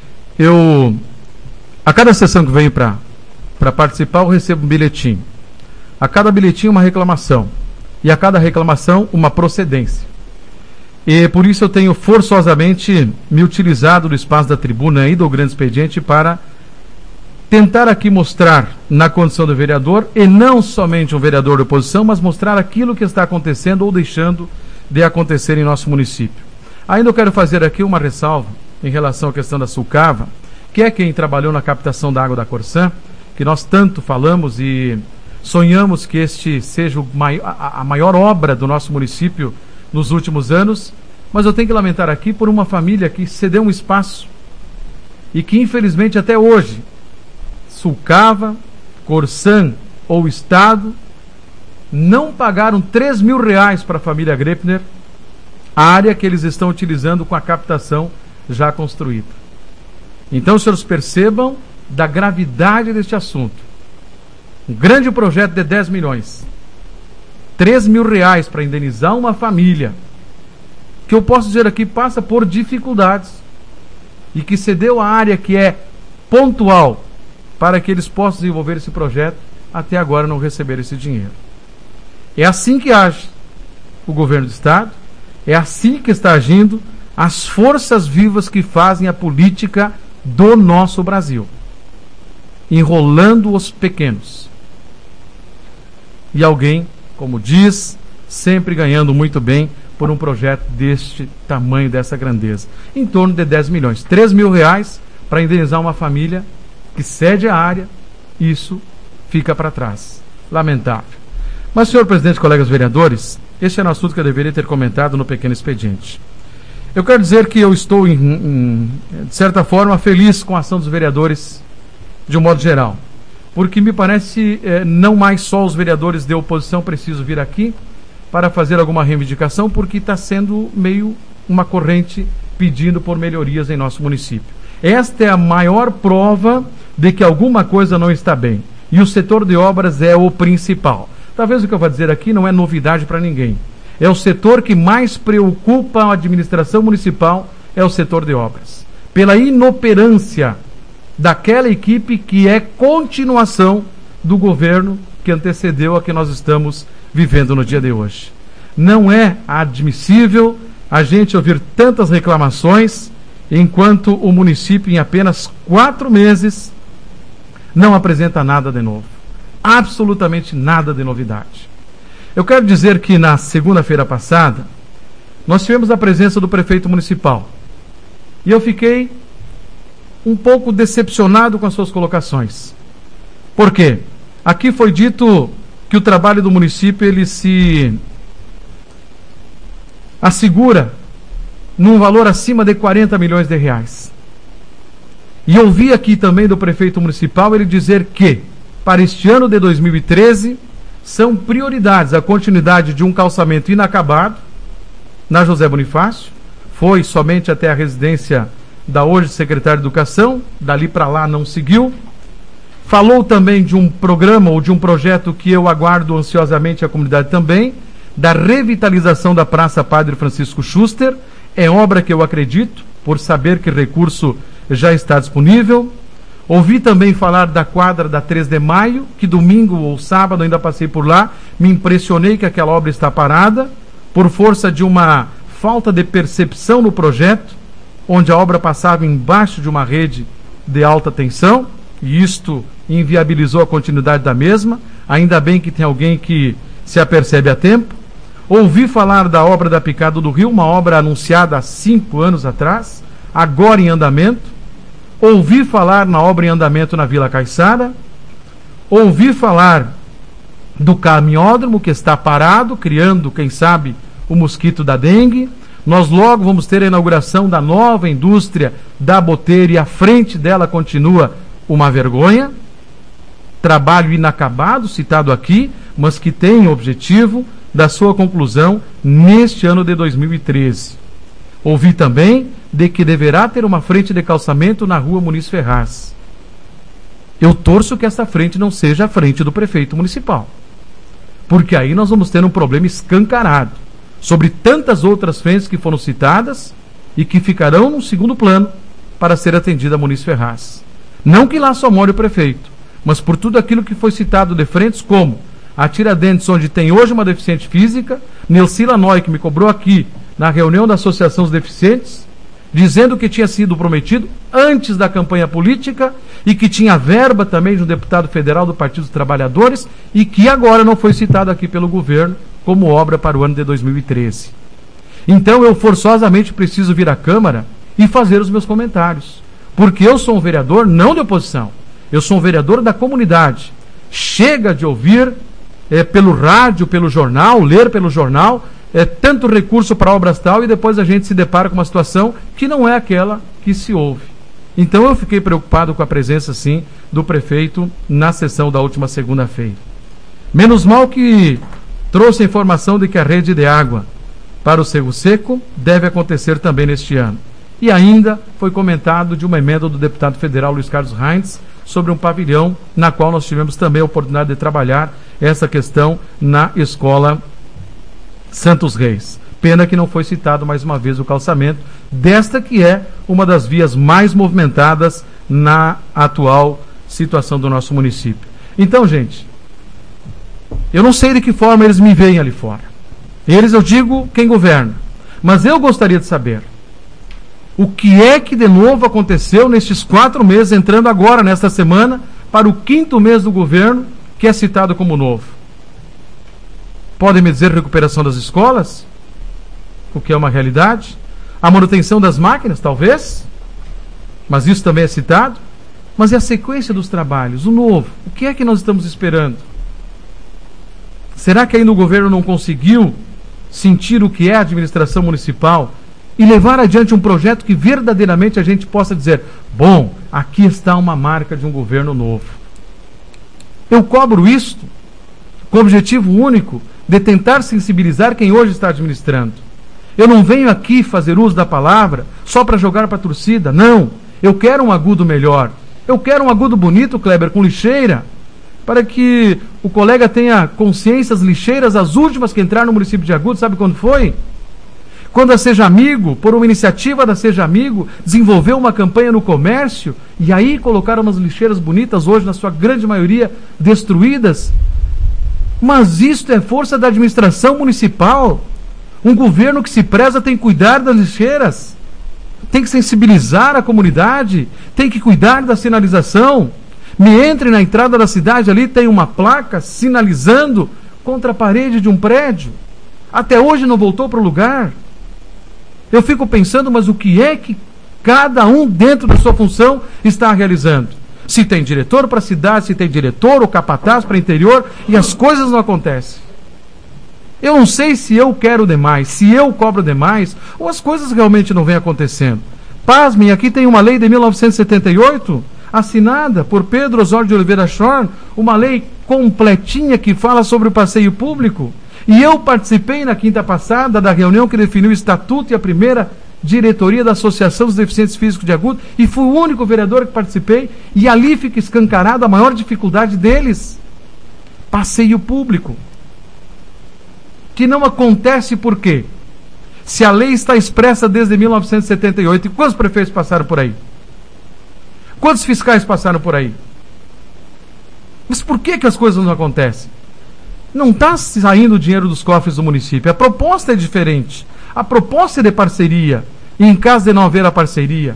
a cada sessão que venho para participar, eu recebo um bilhetinho. A cada bilhetinho, uma reclamação. E a cada reclamação, uma procedência. E por isso eu tenho forçosamente me utilizado do espaço da tribuna e do grande expediente para tentar aqui mostrar, na condição do vereador, e não somente um vereador de oposição, mas mostrar aquilo que está acontecendo ou deixando de acontecer em nosso município. Ainda eu quero fazer aqui uma ressalva em relação à questão da Sulcava, que é quem trabalhou na captação da água da Corsã, que nós tanto falamos e sonhamos que este seja a maior obra do nosso município nos últimos anos, mas eu tenho que lamentar aqui por uma família que cedeu um espaço e que infelizmente até hoje Sulcava, Corsã ou Estado não pagaram R$3.000 para a família Grepner, a área que eles estão utilizando com a captação já construída. Então os senhores percebam da gravidade deste assunto. Um grande projeto de 10 milhões. R$3.000 para indenizar uma família que eu posso dizer aqui passa por dificuldades e que cedeu a área que é pontual para que eles possam desenvolver esse projeto, até agora não receberam esse dinheiro. É assim que age o governo do Estado, é assim que está agindo as forças vivas que fazem a política do nosso Brasil, enrolando os pequenos. E alguém, como diz, sempre ganhando muito bem por um projeto deste tamanho, dessa grandeza. Em torno de 10 milhões. R$3.000 para indenizar uma família que cede a área, isso fica para trás. Lamentável. Mas, senhor presidente, colegas vereadores, este era um assunto que eu deveria ter comentado no pequeno expediente. Eu quero dizer que eu estou, de certa forma, feliz com a ação dos vereadores de um modo geral. Porque me parece não mais só os vereadores de oposição precisam vir aqui para fazer alguma reivindicação, porque está sendo meio uma corrente pedindo por melhorias em nosso município. Esta é a maior prova de que alguma coisa não está bem. E o setor de obras é o principal. Talvez o que eu vou dizer aqui não é novidade para ninguém. É o setor que mais preocupa a administração municipal, é o setor de obras. Pela inoperância daquela equipe que é continuação do governo que antecedeu a que nós estamos vivendo no dia de hoje. Não é admissível a gente ouvir tantas reclamações enquanto o município, em apenas 4 meses, não apresenta nada de novo. Absolutamente nada de novidade. Eu quero dizer que na segunda-feira passada, nós tivemos a presença do prefeito municipal. E eu fiquei um pouco decepcionado com as suas colocações. Por quê? Aqui foi dito que o trabalho do município ele se assegura num valor acima de 40 milhões de reais. E eu vi aqui também do prefeito municipal ele dizer que, para este ano de 2013, são prioridades a continuidade de um calçamento inacabado na José Bonifácio, foi somente até a residência da hoje secretária de Educação, dali para lá não seguiu. Falou também de um programa ou de um projeto que eu aguardo ansiosamente a comunidade também, da revitalização da Praça Padre Francisco Schuster. É obra que eu acredito, por saber que recurso já está disponível. Ouvi também falar da quadra da 3 de maio, que domingo ou sábado ainda passei por lá, me impressionei que aquela obra está parada, por força de uma falta de percepção no projeto, onde a obra passava embaixo de uma rede de alta tensão, e isto inviabilizou a continuidade da mesma. Ainda bem que tem alguém que se apercebe a tempo. Ouvi falar da obra da Picada do Rio, uma obra anunciada há 5 anos atrás, agora em andamento. Ouvi falar na obra em andamento na Vila Caiçara. Ouvi falar do caminhódromo que está parado, criando, quem sabe, o mosquito da dengue. Nós logo vamos ter a inauguração da nova indústria da Boteira e à frente dela continua uma vergonha. Trabalho inacabado, citado aqui, mas que tem o objetivo da sua conclusão neste ano de 2013. Ouvi também de que deverá ter uma frente de calçamento na rua Muniz Ferraz. Eu torço que essa frente não seja a frente do prefeito municipal, porque aí nós vamos ter um problema escancarado sobre tantas outras frentes que foram citadas e que ficarão no segundo plano para ser atendida a Muniz Ferraz. Não que lá só more o prefeito, mas por tudo aquilo que foi citado de frentes, como a Tiradentes, onde tem hoje uma deficiente física, Nilcila Noy, que me cobrou aqui na reunião da Associação dos Deficientes, dizendo que tinha sido prometido antes da campanha política e que tinha verba também de um deputado federal do Partido dos Trabalhadores e que agora não foi citado aqui pelo governo como obra para o ano de 2013. Então eu forçosamente preciso vir à Câmara e fazer os meus comentários, porque eu sou um vereador não de oposição, eu sou um vereador da comunidade. Chega de ouvir pelo rádio, pelo jornal, ler pelo jornal, tanto recurso para obras tal, e depois a gente se depara com uma situação que não é aquela que se ouve. Então eu fiquei preocupado com a presença, sim, do prefeito na sessão da última segunda-feira. Menos mal que trouxe a informação de que a rede de água para o Cerro Seco deve acontecer também neste ano. E ainda foi comentado de uma emenda do deputado federal Luiz Carlos Reins sobre um pavilhão, na qual nós tivemos também a oportunidade de trabalhar essa questão na escola Santos Reis. Pena que não foi citado mais uma vez o calçamento desta que é uma das vias mais movimentadas na atual situação do nosso município. Então, gente, eu não sei de que forma eles me veem ali fora. Eles, eu digo, quem governa. Mas eu gostaria de saber o que é que de novo aconteceu nestes 4 meses, entrando agora nesta semana para o 5º mês do governo, que é citado como novo. Podem me dizer recuperação das escolas? O que é uma realidade? A manutenção das máquinas, talvez? Mas isso também é citado. Mas é a sequência dos trabalhos, o novo. O que é que nós estamos esperando? Será que ainda o governo não conseguiu sentir o que é a administração municipal e levar adiante um projeto que verdadeiramente a gente possa dizer: bom, aqui está uma marca de um governo novo? Eu cobro isto com o objetivo único de tentar sensibilizar quem hoje está administrando. Eu não venho aqui fazer uso da palavra só para jogar para a torcida, não. Eu quero um agudo melhor. Eu quero um agudo bonito, Kleber, com lixeira, para que o colega tenha consciência. As lixeiras, as últimas que entraram no município de Agudo, sabe quando foi? Quando a Seja Amigo, por uma iniciativa da Seja Amigo, desenvolveu uma campanha no comércio, e aí colocaram umas lixeiras bonitas, hoje na sua grande maioria destruídas. Mas isto é força da administração municipal. Um governo que se preza tem que cuidar das lixeiras, tem que sensibilizar a comunidade, tem que cuidar da sinalização. Me entre na entrada da cidade, ali tem uma placa sinalizando contra a parede de um prédio. Até hoje não voltou para o lugar. Eu fico pensando, mas o que é que cada um dentro da sua função está realizando? Se tem diretor para a cidade, se tem diretor ou capataz para o interior, e as coisas não acontecem. Eu não sei se eu quero demais, se eu cobro demais, ou as coisas realmente não vêm acontecendo. Pasmem, aqui tem uma lei de 1978, assinada por Pedro Osório de Oliveira Schorn, uma lei completinha que fala sobre o passeio público. E eu participei na quinta passada da reunião que definiu o estatuto e a primeira diretoria da Associação dos Deficientes Físicos de Agudo, e fui o único vereador que participei, e ali fica escancarada a maior dificuldade deles: passeio público. Que não acontece por quê? Se a lei está expressa desde 1978, e quantos prefeitos passaram por aí? Quantos fiscais passaram por aí? Mas por que as coisas não acontecem? Não está saindo o dinheiro dos cofres do município. A proposta é diferente. A proposta é de parceria. E em caso de não haver a parceria,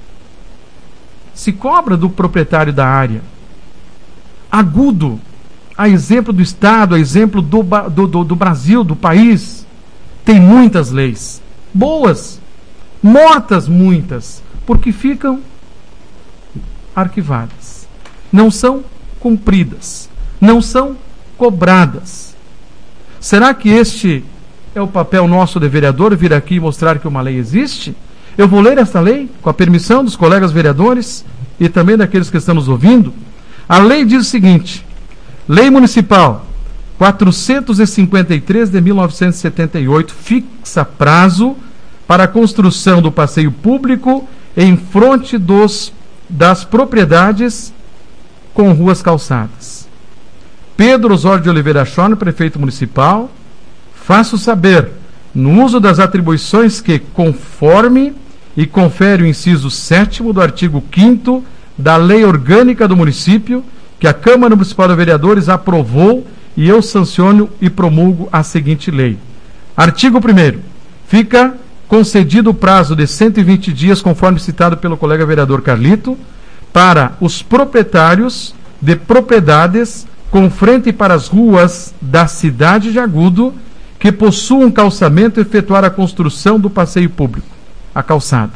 se cobra do proprietário da área. Agudo, a exemplo do Estado, a exemplo do Brasil, do país, tem muitas leis. Boas, mortas muitas, porque ficam arquivadas. Não são cumpridas. Não são cobradas. Será que este é o papel nosso de vereador, vir aqui e mostrar que uma lei existe? Eu vou ler esta lei, com a permissão dos colegas vereadores e também daqueles que estão nos ouvindo. A lei diz o seguinte: Lei Municipal 453 de 1978 fixa prazo para a construção do passeio público em fronte das propriedades com ruas calçadas. Pedro Osório de Oliveira Schorn, prefeito municipal, faço saber, no uso das atribuições que, conforme e confere o inciso 7º do artigo 5º da Lei Orgânica do Município, que a Câmara Municipal de Vereadores aprovou, e eu sanciono e promulgo a seguinte lei. Artigo 1º. Fica concedido o prazo de 120 dias, conforme citado pelo colega vereador Carlito, para os proprietários de propriedades com frente para as ruas da cidade de Agudo que possuam calçamento efetuar a construção do passeio público, a calçada.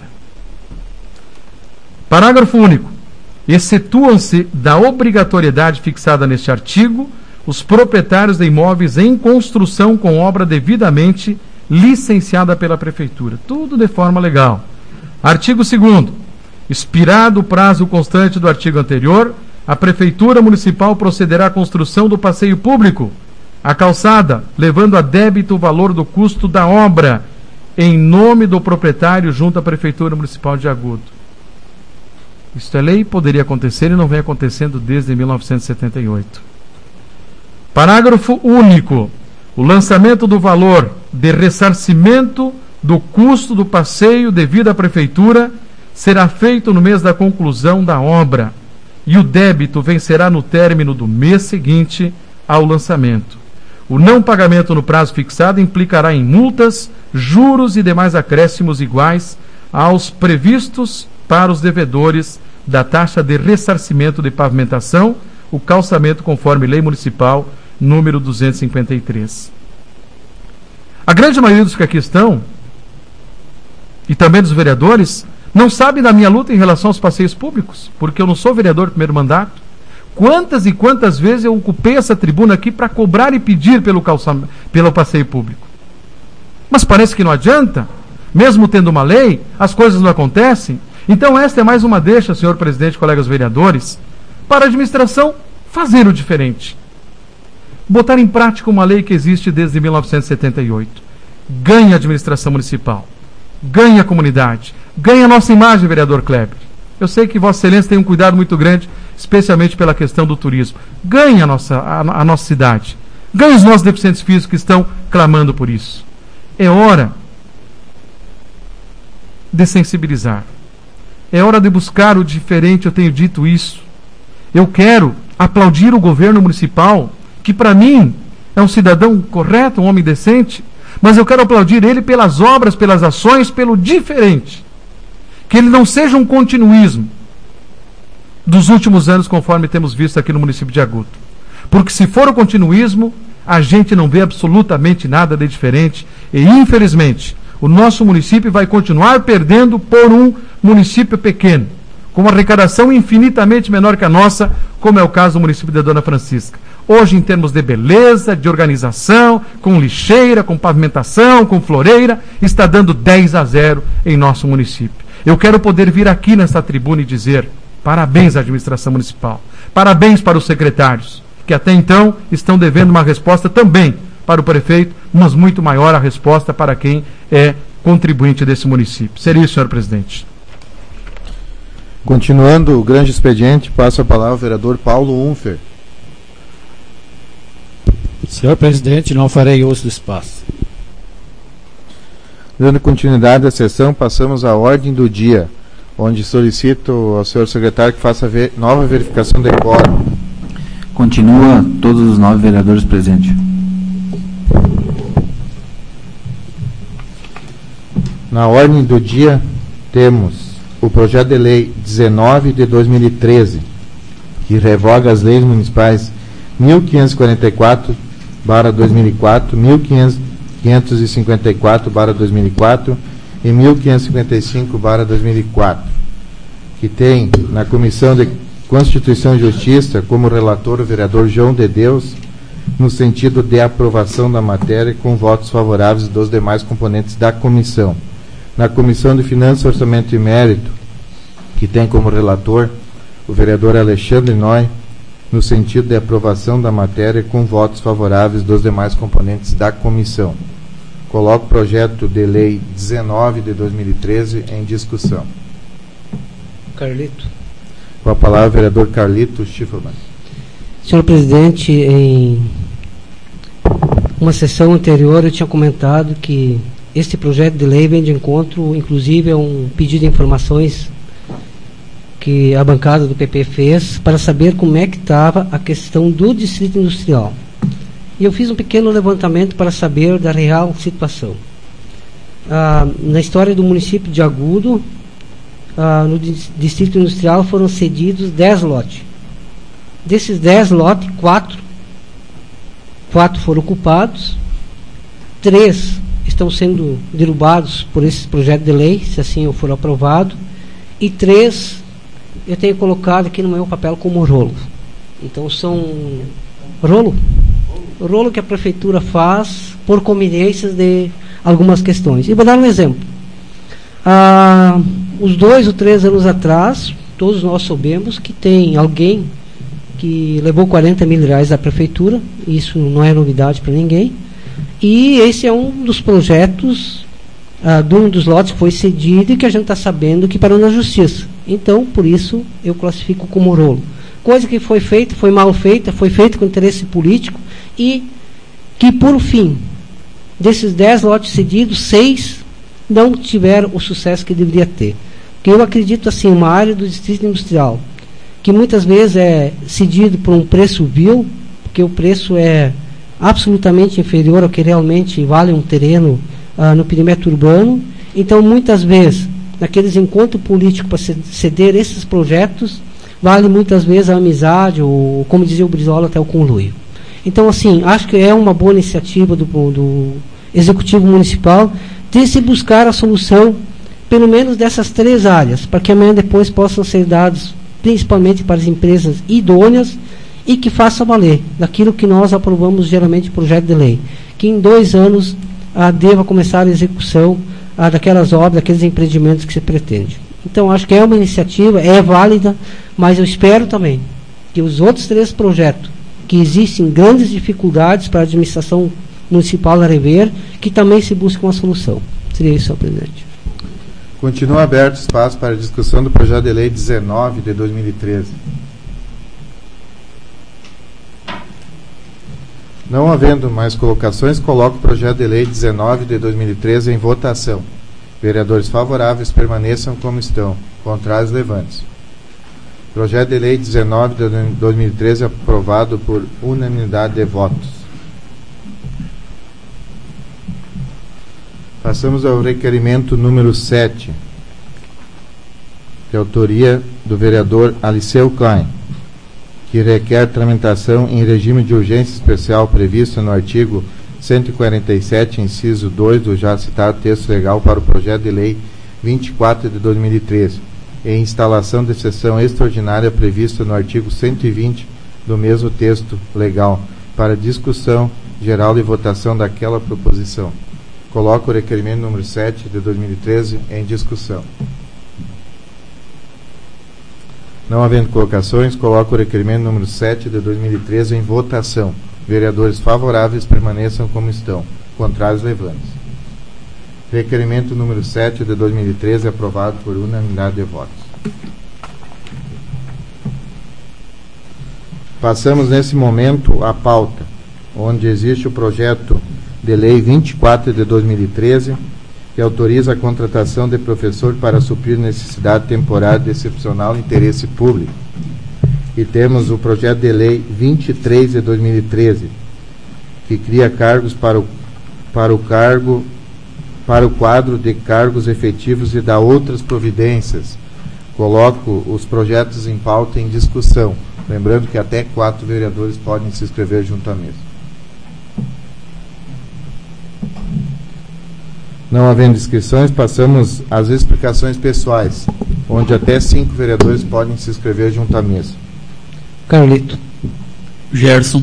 Parágrafo único. Excetuam-se da obrigatoriedade fixada neste artigo os proprietários de imóveis em construção com obra devidamente licenciada pela Prefeitura. Tudo de forma legal. Artigo 2º. Expirado o prazo constante do artigo anterior, a Prefeitura Municipal procederá à construção do passeio público, a calçada, levando a débito o valor do custo da obra, em nome do proprietário junto à Prefeitura Municipal de Agudo. Isto é lei, poderia acontecer e não vem acontecendo desde 1978. Parágrafo único. O lançamento do valor de ressarcimento do custo do passeio devido à Prefeitura será feito no mês da conclusão da obra, e o débito vencerá no término do mês seguinte ao lançamento. O não pagamento no prazo fixado implicará em multas, juros e demais acréscimos iguais aos previstos para os devedores da taxa de ressarcimento de pavimentação, o calçamento conforme Lei Municipal número 253. A grande maioria dos que aqui estão, e também dos vereadores, não sabe da minha luta em relação aos passeios públicos, porque eu não sou vereador do primeiro mandato. Quantas e quantas vezes eu ocupei essa tribuna aqui para cobrar e pedir pelo passeio público. Mas parece que não adianta, mesmo tendo uma lei, as coisas não acontecem. Então esta é mais uma deixa, senhor presidente, colegas vereadores, para a administração fazer o diferente. Botar em prática uma lei que existe desde 1978. Ganha a administração municipal, ganha a comunidade, ganha a nossa imagem, vereador Kleber. Eu sei que Vossa Excelência tem um cuidado muito grande, especialmente pela questão do turismo. Ganha a nossa cidade. Ganha os nossos deficientes físicos que estão clamando por isso. É hora de sensibilizar. É hora de buscar o diferente, eu tenho dito isso. Eu quero aplaudir o governo municipal, que para mim é um cidadão correto, um homem decente, mas eu quero aplaudir ele pelas obras, pelas ações, pelo diferente. Que ele não seja um continuismo dos últimos anos, conforme temos visto aqui no município de Agudo. Porque se for o continuismo, a gente não vê absolutamente nada de diferente e, infelizmente, o nosso município vai continuar perdendo por um município pequeno, com uma arrecadação infinitamente menor que a nossa, como é o caso do município de Dona Francisca. Hoje, em termos de beleza, de organização, com lixeira, com pavimentação, com floreira, está dando 10-0 em nosso município. Eu quero poder vir aqui nessa tribuna e dizer parabéns à administração municipal, parabéns para os secretários, que até então estão devendo uma resposta também para o prefeito, mas muito maior a resposta para quem é contribuinte desse município. Seria isso, senhor presidente. Continuando o grande expediente, passo a palavra ao vereador Paulo Unfer. Senhor presidente, não farei uso do espaço. Dando continuidade à sessão, passamos à ordem do dia, onde solicito ao senhor secretário que faça nova verificação de quórum. Continua todos os 9 vereadores presentes. Na ordem do dia, temos o projeto de lei 19 de 2013, que revoga as leis municipais 1544/2004, 1554/2004 e 1555/2004, que tem na Comissão de Constituição e Justiça como relator o vereador João de Deus, no sentido de aprovação da matéria com votos favoráveis dos demais componentes da comissão. Na Comissão de Finanças, Orçamento e Mérito, que tem como relator o vereador Alexandre Noy, no sentido de aprovação da matéria com votos favoráveis dos demais componentes da comissão. Coloco o projeto de lei 19 de 2013 em discussão. Carlito. Com a palavra o vereador Carlito Schifferman. Senhor presidente, em uma sessão anterior eu tinha comentado que este projeto de lei vem de encontro, inclusive, a um pedido de informações que a bancada do PP fez para saber como é que estava a questão do distrito industrial. E eu fiz um pequeno levantamento para saber da real situação. Na história do município de Agudo, no distrito industrial foram cedidos 10 lotes. Desses 10 lotes, 4 foram ocupados, 3 estão sendo derrubados por esse projeto de lei, se assim for aprovado, e 3 eu tenho colocado aqui no meu papel como rolo. Então são rolo que a prefeitura faz por conveniências de algumas questões. E vou dar um exemplo. Uns 2 ou 3 anos atrás, todos nós soubemos que tem alguém que levou 40 mil reais da prefeitura, isso não é novidade para ninguém, e esse é um dos projetos de um dos lotes que foi cedido e que a gente está sabendo que parou na justiça. Então, por isso, eu classifico como rolo. Coisa que foi feita, foi mal feita, foi feita com interesse político e que, por fim, desses 10 lotes cedidos, 6 não tiveram o sucesso que deveria ter. Porque eu acredito assim, uma área do distrito industrial, que muitas vezes é cedido por um preço vil, porque o preço é absolutamente inferior ao que realmente vale um terreno no perímetro urbano. Então, muitas vezes, naqueles encontros políticos para ceder esses projetos, vale muitas vezes a amizade, ou, como dizia o Brizola, até o conluio. Então, assim, acho que é uma boa iniciativa do Executivo Municipal de se buscar a solução, pelo menos dessas 3 áreas, para que amanhã depois possam ser dados, principalmente para as empresas idôneas, e que faça valer daquilo que nós aprovamos geralmente projeto de lei, que em 2 anos deva começar a execução daquelas obras, daqueles empreendimentos que se pretende. Então, acho que é uma iniciativa, é válida, mas eu espero também que os outros 3 projetos, que existem grandes dificuldades para a administração municipal a rever, que também se busque uma solução. Seria isso, senhor presidente. Continua aberto espaço para a discussão do projeto de lei 19 de 2013. Não havendo mais colocações, coloco o projeto de lei 19 de 2013 em votação. Vereadores favoráveis permaneçam como estão. Contrários, levante-se. Projeto de lei 19 de 2013 aprovado por unanimidade de votos. Passamos ao requerimento número 7, de autoria do vereador Aliceu Klein, que requer tramitação em regime de urgência especial previsto no artigo 147, inciso 2 do já citado texto legal para o projeto de lei 24 de 2013, e instalação de sessão extraordinária prevista no artigo 120 do mesmo texto legal, para discussão geral e votação daquela proposição. Coloco o requerimento número 7 de 2013 em discussão. Não havendo colocações, coloco o requerimento número 7 de 2013 em votação. Vereadores favoráveis permaneçam como estão. Contrários, levante-se. Requerimento número 7 de 2013 aprovado por unanimidade de votos. Passamos nesse momento à pauta, onde existe o projeto de lei 24 de 2013, que autoriza a contratação de professor para suprir necessidade temporária de excepcional interesse público. E temos o projeto de lei 23 de 2013, que cria cargos para o quadro de cargos efetivos e dá outras providências. Coloco os projetos em pauta em discussão. Lembrando que até 4 vereadores podem se inscrever junto à mesa. Não havendo inscrições, passamos às explicações pessoais, onde até 5 vereadores podem se inscrever junto à mesa. Carlito. Gerson.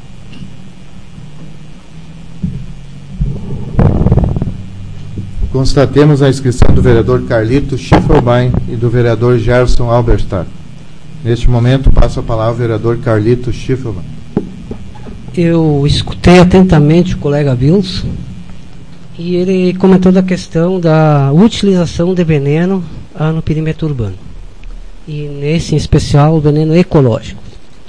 Constatemos a inscrição do vereador Carlito Schiffelbein e do vereador Gerson Alberstar. Neste momento, passo a palavra ao vereador Carlito Schiffelbein. Eu escutei atentamente o colega Wilson e ele comentou da questão da utilização de veneno no perímetro urbano. E nesse em especial, o veneno ecológico.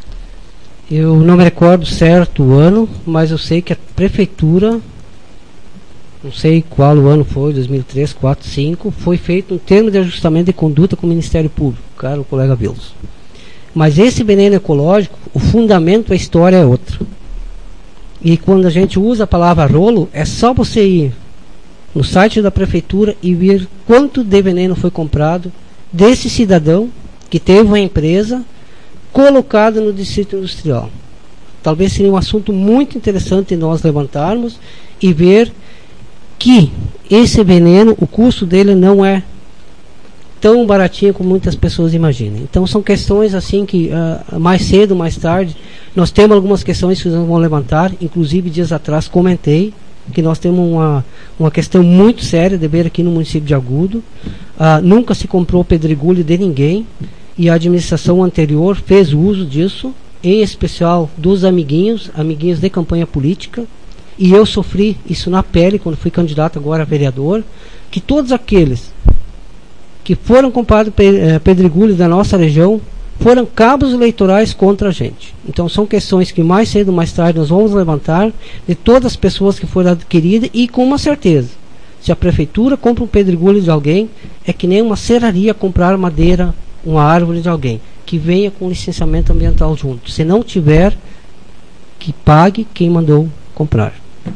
Eu não me recordo certo o ano, mas eu sei que a prefeitura, não sei qual o ano foi, 2003, 4, 5, foi feito um termo de ajustamento de conduta com o Ministério Público, cara, o colega Wilson. Mas esse veneno ecológico, o fundamento, a história é outra. E quando a gente usa a palavra rolo, é só você ir no site da prefeitura e ver quanto de veneno foi comprado desse cidadão que teve uma empresa colocada no distrito industrial. Talvez seria um assunto muito interessante nós levantarmos e ver que esse veneno, o custo dele não é tão baratinho como muitas pessoas imaginam. Então são questões assim que mais cedo, mais tarde, nós temos algumas questões que nós vamos levantar. Inclusive dias atrás comentei que nós temos uma questão muito séria de ver aqui no município de Agudo. Nunca se comprou pedregulho de ninguém e a administração anterior fez uso disso, em especial dos amiguinhos de campanha política. E eu sofri isso na pele quando fui candidato agora a vereador, que todos aqueles que foram comprados pedregulho da nossa região foram cabos eleitorais contra a gente. Então são questões que mais cedo ou mais tarde nós vamos levantar de todas as pessoas que foram adquiridas e com uma certeza. Se a prefeitura compra um pedregulho de alguém, é que nem uma serraria comprar madeira, uma árvore de alguém, que venha com licenciamento ambiental junto. Se não tiver, que pague quem mandou comprar.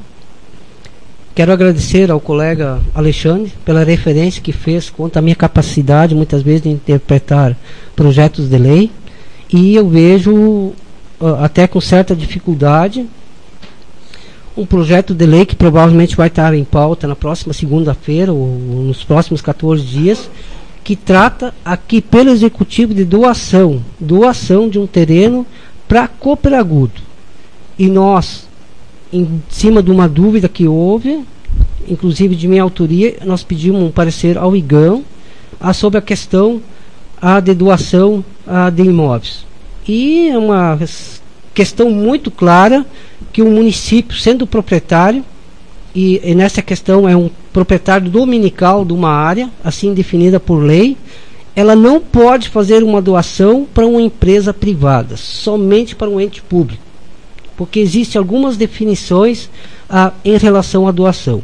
Quero agradecer ao colega Alexandre pela referência que fez quanto à minha capacidade, muitas vezes, de interpretar projetos de lei. E eu vejo, até com certa dificuldade, um projeto de lei que provavelmente vai estar em pauta na próxima segunda-feira ou nos próximos 14 dias, que trata aqui pelo Executivo de doação de um terreno para Cooperagudo. E nós, em cima de uma dúvida que houve, inclusive de minha autoria, nós pedimos um parecer ao IGAM sobre a questão de doação de imóveis. E é uma questão muito clara que o município, sendo proprietário, e nessa questão é um proprietário dominical de uma área, assim definida por lei, ela não pode fazer uma doação para uma empresa privada, somente para um ente público, porque existem algumas definições em relação à doação.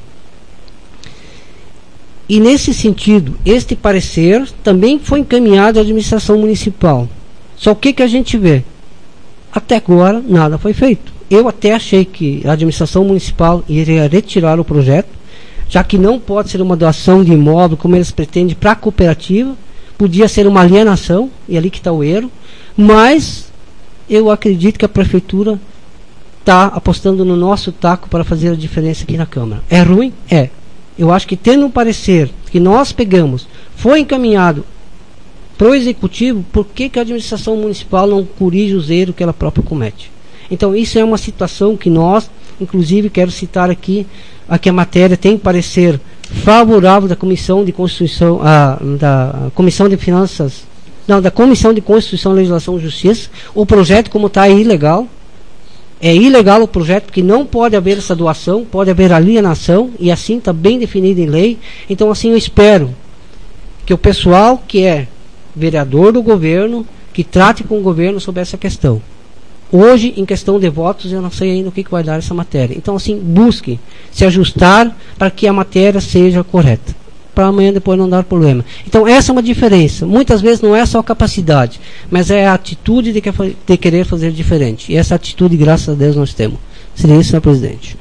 E nesse sentido, este parecer também foi encaminhado à administração municipal. Só o que a gente vê? Até agora nada foi feito. Eu até achei que a administração municipal iria retirar o projeto, já que não pode ser uma doação de imóvel como eles pretendem para a cooperativa, podia ser uma alienação, e ali que está o erro, mas eu acredito que a prefeitura está apostando no nosso taco para fazer a diferença aqui na Câmara. É ruim? É. Eu acho que tendo um parecer que nós pegamos, foi encaminhado para o Executivo, por que a administração municipal não corrige os erros que ela própria comete? Então isso é uma situação que nós, inclusive quero citar aqui a matéria tem parecer favorável da Comissão de Constituição, da Comissão de Finanças, não, da Comissão de Constituição, Legislação e Justiça. O projeto como está é ilegal. É ilegal o projeto porque não pode haver essa doação, pode haver alienação, e assim está bem definido em lei. Então assim eu espero que o pessoal que é vereador do governo, que trate com o governo sobre essa questão. Hoje, em questão de votos, eu não sei ainda o que vai dar essa matéria. Então, assim, busque se ajustar para que a matéria seja correta, para amanhã depois não dar problema. Então, essa é uma diferença. Muitas vezes não é só capacidade, mas é a atitude de querer fazer diferente. E essa atitude, graças a Deus, nós temos. Seria isso, senhor presidente.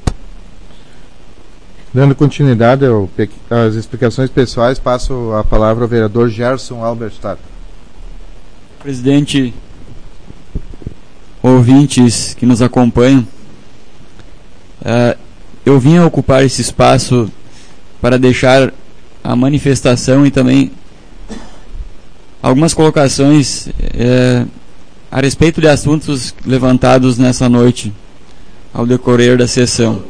Dando continuidade às explicações pessoais, passo a palavra ao vereador Gerson Alberstadt. Presidente, ouvintes que nos acompanham, eu vim ocupar esse espaço para deixar a manifestação e também algumas colocações a respeito de assuntos levantados nessa noite ao decorrer da sessão.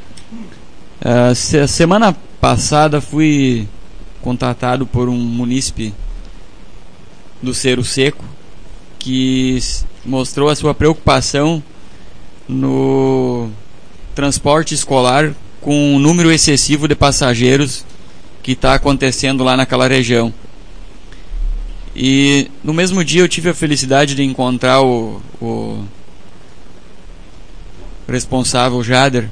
Semana passada fui contatado por um munícipe do Cerro Seco que mostrou a sua preocupação no transporte escolar com um número excessivo de passageiros que está acontecendo lá naquela região. E no mesmo dia eu tive a felicidade de encontrar o responsável, Jader,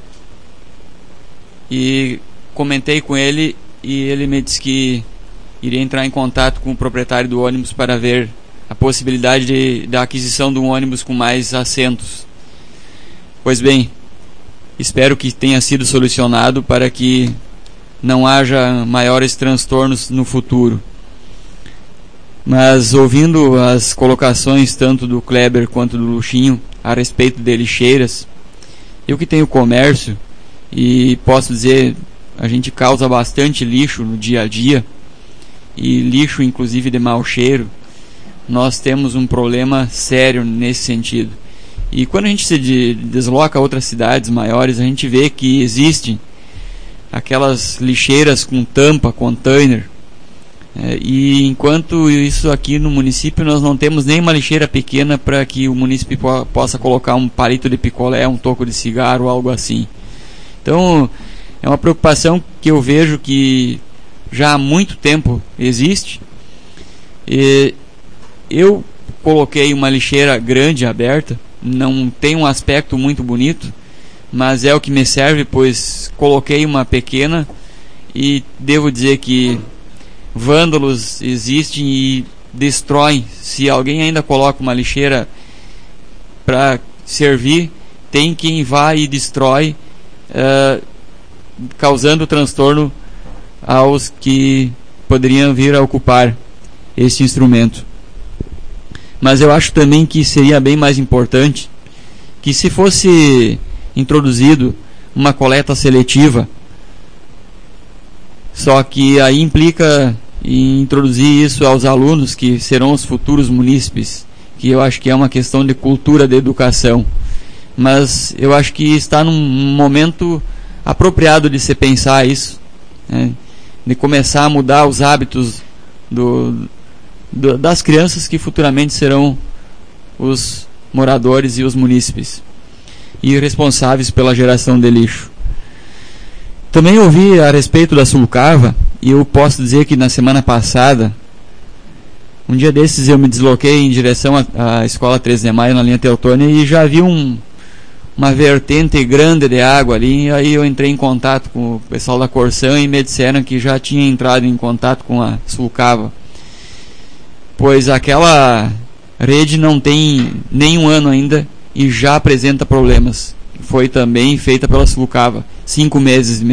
e comentei com ele, e ele me disse que iria entrar em contato com o proprietário do ônibus para ver a possibilidade da aquisição de um ônibus com mais assentos. Pois bem, espero que tenha sido solucionado para que não haja maiores transtornos no futuro. Mas ouvindo as colocações tanto do Kleber quanto do Luxinho a respeito de lixeiras, eu que tenho comércio e posso dizer, a gente causa bastante lixo no dia a dia, e lixo inclusive de mau cheiro. Nós temos um problema sério nesse sentido. E quando a gente se desloca a outras cidades maiores, a gente vê que existem aquelas lixeiras com tampa, container, e enquanto isso aqui no município nós não temos nem uma lixeira pequena para que o município possa colocar um palito de picolé, um toco de cigarro, algo assim. Então é uma preocupação que eu vejo que já há muito tempo existe. E eu coloquei uma lixeira grande aberta, não tem um aspecto muito bonito, mas é o que me serve, pois coloquei uma pequena, e devo dizer que vândalos existem e destroem. Se alguém ainda coloca uma lixeira para servir, tem quem vai e destrói, causando transtorno aos que poderiam vir a ocupar este instrumento. Mas eu acho também que seria bem mais importante que, se fosse introduzido uma coleta seletiva, só que aí implica em introduzir isso aos alunos que serão os futuros munícipes, que eu acho que é uma questão de cultura de educação. Mas eu acho que está num momento apropriado de se pensar isso, né? De começar a mudar os hábitos das crianças que futuramente serão os moradores e os munícipes e responsáveis pela geração de lixo. Também ouvi a respeito da Sulcava, e eu posso dizer que na semana passada, um dia desses, eu me desloquei em direção à Escola 13 de Maio, na linha Teutônia, e já vi uma vertente grande de água ali. E aí eu entrei em contato com o pessoal da Corsan e me disseram que já tinha entrado em contato com a Sulcava, pois aquela rede não tem nem um ano ainda e já apresenta problemas. Foi também feita pela Sulcava, 5 meses,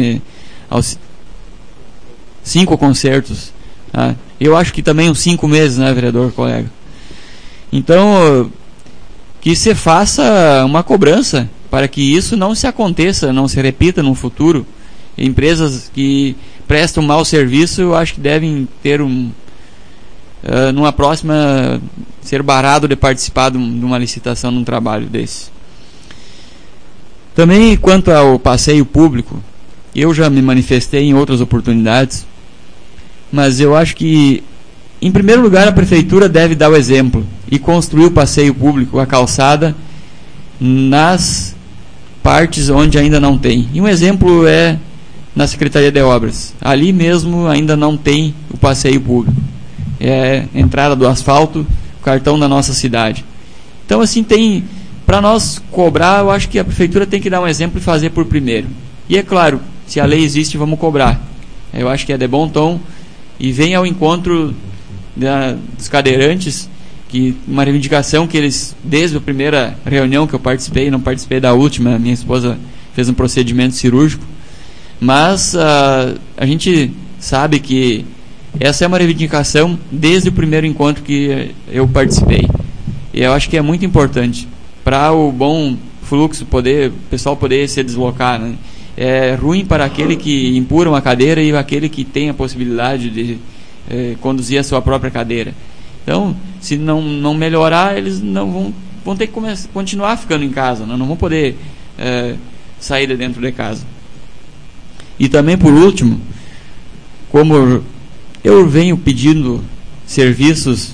5 concertos. Eu acho que também uns 5 meses, né, vereador, colega? Então, que se faça uma cobrança para que isso não se aconteça, não se repita no futuro. Empresas que prestam mau serviço, eu acho que devem ter numa próxima, ser barrado de participar de uma licitação num trabalho desse. Também, quanto ao passeio público, eu já me manifestei em outras oportunidades, mas eu acho que, em primeiro lugar, a prefeitura deve dar o exemplo e construir o passeio público, a calçada, nas partes onde ainda não tem. E um exemplo é na Secretaria de Obras. Ali mesmo ainda não tem o passeio público. É a entrada do asfalto, o cartão da nossa cidade. Então, assim, para nós cobrar, eu acho que a prefeitura tem que dar um exemplo e fazer por primeiro. E é claro, se a lei existe, vamos cobrar. Eu acho que é de bom tom e vem ao encontro dos cadeirantes, que uma reivindicação que eles, desde a primeira reunião que eu participei, não participei da última, minha esposa fez um procedimento cirúrgico, mas a gente sabe que essa é uma reivindicação desde o primeiro encontro que eu participei. E eu acho que é muito importante para o bom fluxo, o pessoal poder se deslocar, né? É ruim para aquele que empurra uma cadeira e aquele que tem a possibilidade de conduzir a sua própria cadeira. Então, se não melhorar, eles não vão ter que continuar ficando em casa, não vão poder sair de dentro de casa. E também, por último, como eu venho pedindo serviços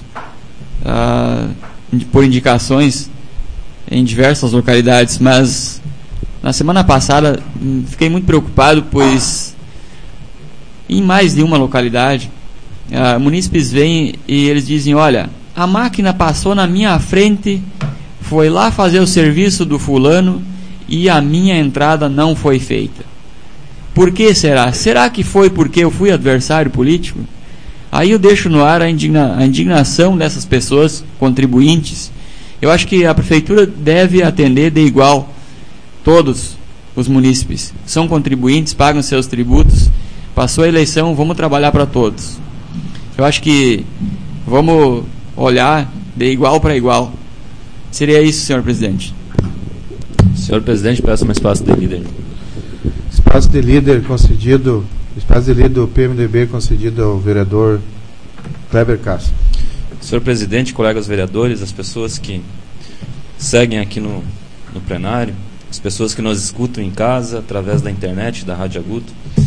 por indicações em diversas localidades, mas na semana passada fiquei muito preocupado, pois em mais de uma localidade munícipes vêm e eles dizem: olha, a máquina passou na minha frente, foi lá fazer o serviço do fulano e a minha entrada não foi feita. Por que será? Será que foi porque eu fui adversário político? Aí eu deixo no ar a indignação dessas pessoas contribuintes. Eu acho que a prefeitura deve atender de igual todos os munícipes. São contribuintes, pagam seus tributos. Passou a eleição, vamos trabalhar para todos. Eu acho que vamos olhar de igual para igual. Seria isso, senhor presidente. Senhor presidente, peço um espaço de líder. Espaço de líder do PMDB concedido ao vereador Kleber Castro. Senhor presidente, colegas vereadores, as pessoas que seguem aqui no plenário, as pessoas que nos escutam em casa, através da internet, da Rádio Agudo,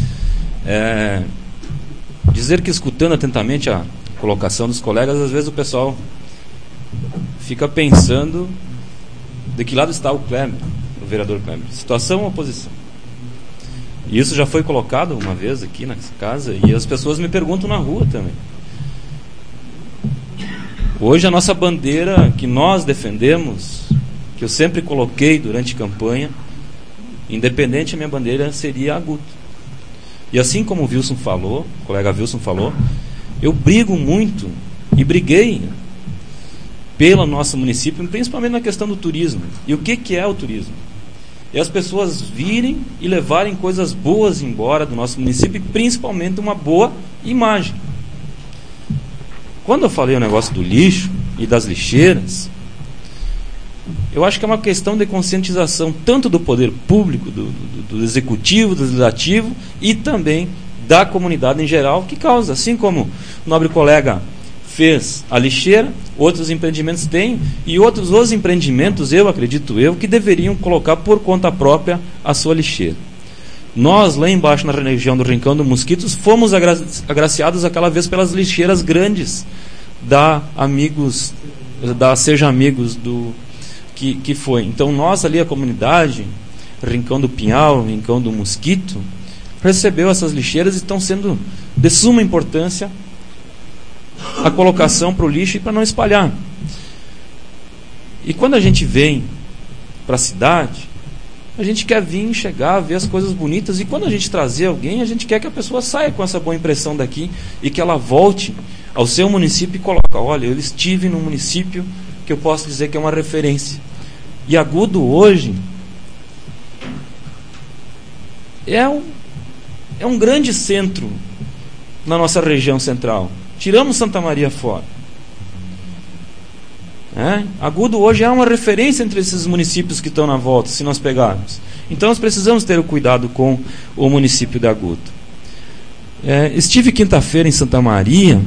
dizer que, escutando atentamente a colocação dos colegas, às vezes o pessoal fica pensando de que lado está o Kleber, o vereador Kleber, situação ou oposição. E isso já foi colocado uma vez aqui nessa casa, e as pessoas me perguntam na rua também. Hoje a nossa bandeira que nós defendemos, que eu sempre coloquei durante a campanha, independente, a minha bandeira seria Agudo. E assim como o Wilson falou, o colega Wilson falou, eu brigo muito e briguei pelo nosso município, principalmente na questão do turismo. E o que é o turismo? É as pessoas virem e levarem coisas boas embora do nosso município, e principalmente uma boa imagem. Quando eu falei o negócio do lixo e das lixeiras, eu acho que é uma questão de conscientização tanto do poder público, do executivo, do legislativo e também da comunidade em geral, que causa, assim como o nobre colega fez a lixeira, outros empreendimentos têm, e outros os empreendimentos, acredito que deveriam colocar por conta própria a sua lixeira. Nós, lá embaixo na região do Rincão do Mosquitos, fomos agraciados aquela vez pelas lixeiras grandes da Seja Amigos que foi. Então nós ali, a comunidade, Rincão do Pinhal, Rincão do Mosquito, recebeu essas lixeiras e estão sendo de suma importância a colocação para o lixo e para não espalhar. E quando a gente vem para a cidade, a gente quer vir, chegar, ver as coisas bonitas, e quando a gente trazer alguém, a gente quer que a pessoa saia com essa boa impressão daqui e que ela volte ao seu município e coloque: olha, eu estive num município que eu posso dizer que é uma referência. E Agudo hoje é um grande centro na nossa região central. Tiramos Santa Maria fora. Agudo hoje é uma referência entre esses municípios que estão na volta, se nós pegarmos. Então nós precisamos ter o cuidado com o município de Agudo. Estive quinta-feira em Santa Maria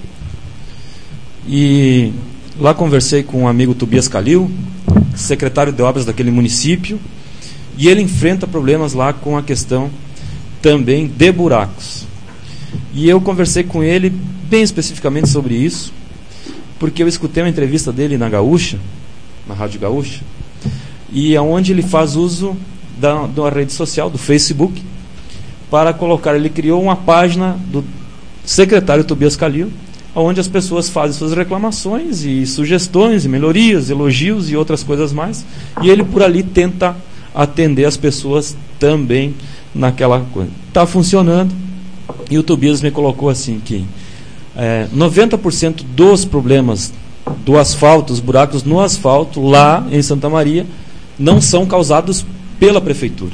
e lá conversei com um amigo, Tobias Calil, secretário de obras daquele município, e ele enfrenta problemas lá com a questão também de buracos. E eu conversei com ele bem especificamente sobre isso, porque eu escutei uma entrevista dele na Gaúcha, na Rádio Gaúcha, e onde ele faz uso da rede social, do Facebook, para colocar. Ele criou uma página do secretário Tobias Calil, onde as pessoas fazem suas reclamações e sugestões, e melhorias, elogios e outras coisas mais, e ele por ali tenta atender as pessoas também naquela coisa. Está funcionando, e o Tobias me colocou assim, que 90% dos problemas do asfalto, os buracos no asfalto, lá em Santa Maria, não são causados pela prefeitura.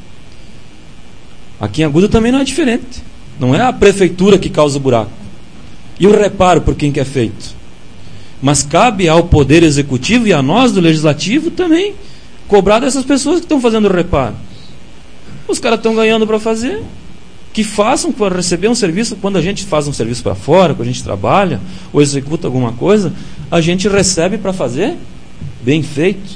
Aqui em Agudo também não é diferente. Não é a prefeitura que causa o buraco. E o reparo por quem que é feito. Mas cabe ao Poder Executivo e a nós do Legislativo também cobrar dessas pessoas que estão fazendo o reparo. Os caras estão ganhando para fazer, que façam para receber um serviço. Quando a gente faz um serviço para fora, quando a gente trabalha ou executa alguma coisa, a gente recebe para fazer bem feito.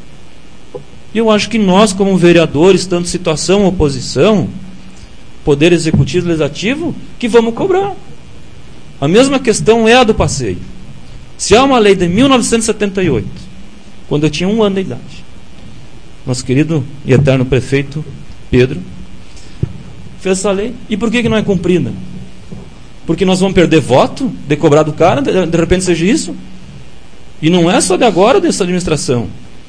E eu acho que nós, como vereadores, tanto situação ou oposição, Poder Executivo e Legislativo, que vamos cobrar. A mesma questão é a do passeio. Se há uma lei de 1978, quando eu tinha 1 ano de idade, nosso querido e eterno prefeito Pedro fez essa lei, e por que não é cumprida? Porque nós vamos perder voto de cobrar do cara, de repente seja isso? E não é só de agora dessa administração.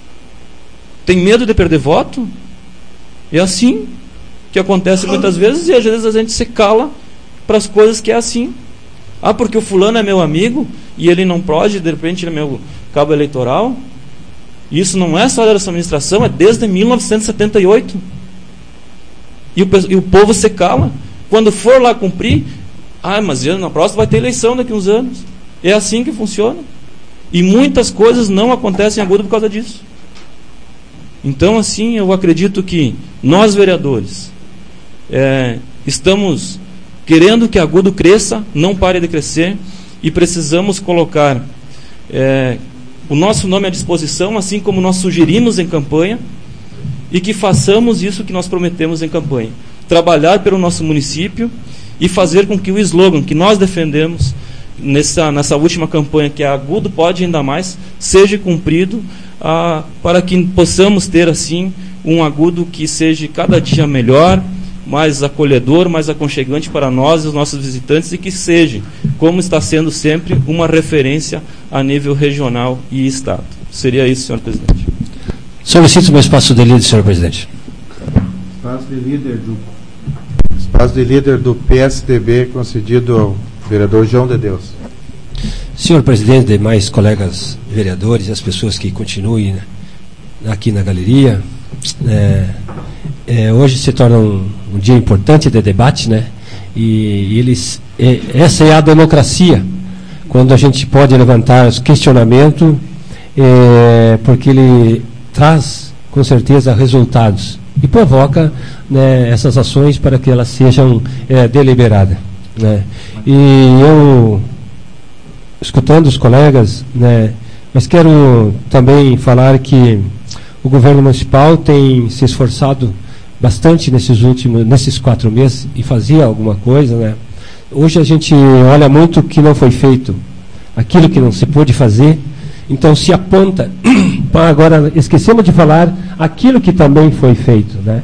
Tem medo de perder voto? É assim que acontece muitas vezes, e às vezes a gente se cala para as coisas que é assim. Ah, porque o fulano é meu amigo e ele não pode, de repente ele é meu cabo eleitoral. Isso não é só dessa administração, é desde 1978. E o povo se cala. Quando for lá cumprir, mas na próxima vai ter eleição daqui a uns anos. É assim que funciona. E muitas coisas não acontecem em Agudo por causa disso. Então, assim, eu acredito que nós, vereadores, estamos querendo que Agudo cresça, não pare de crescer, e precisamos colocar o nosso nome à disposição, assim como nós sugerimos em campanha, e que façamos isso que nós prometemos em campanha. Trabalhar pelo nosso município e fazer com que o slogan que nós defendemos nessa última campanha, que é Agudo pode ainda mais, seja cumprido, para que possamos ter assim um Agudo que seja cada dia melhor, mais acolhedor, mais aconchegante para nós e os nossos visitantes, e que seja, como está sendo sempre, uma referência a nível regional e estado. Seria isso, senhor presidente. Solicito o espaço de líder, senhor presidente. Espaço de líder do PSDB concedido ao vereador João de Deus. Senhor presidente, demais colegas vereadores, as pessoas que continuem aqui na galeria, hoje se torna um dia importante de debate, né? Essa é a democracia, quando a gente pode levantar os questionamentos, porque ele traz com certeza resultados e provoca, né, essas ações para que elas sejam deliberadas, né? E eu, escutando os colegas, né, mas quero também falar que o governo municipal tem se esforçado bastante nesses 4 meses e fazia alguma coisa, né? Hoje a gente olha muito o que não foi feito, aquilo que não se pôde fazer, então se aponta para agora esquecemos de falar aquilo que também foi feito, né?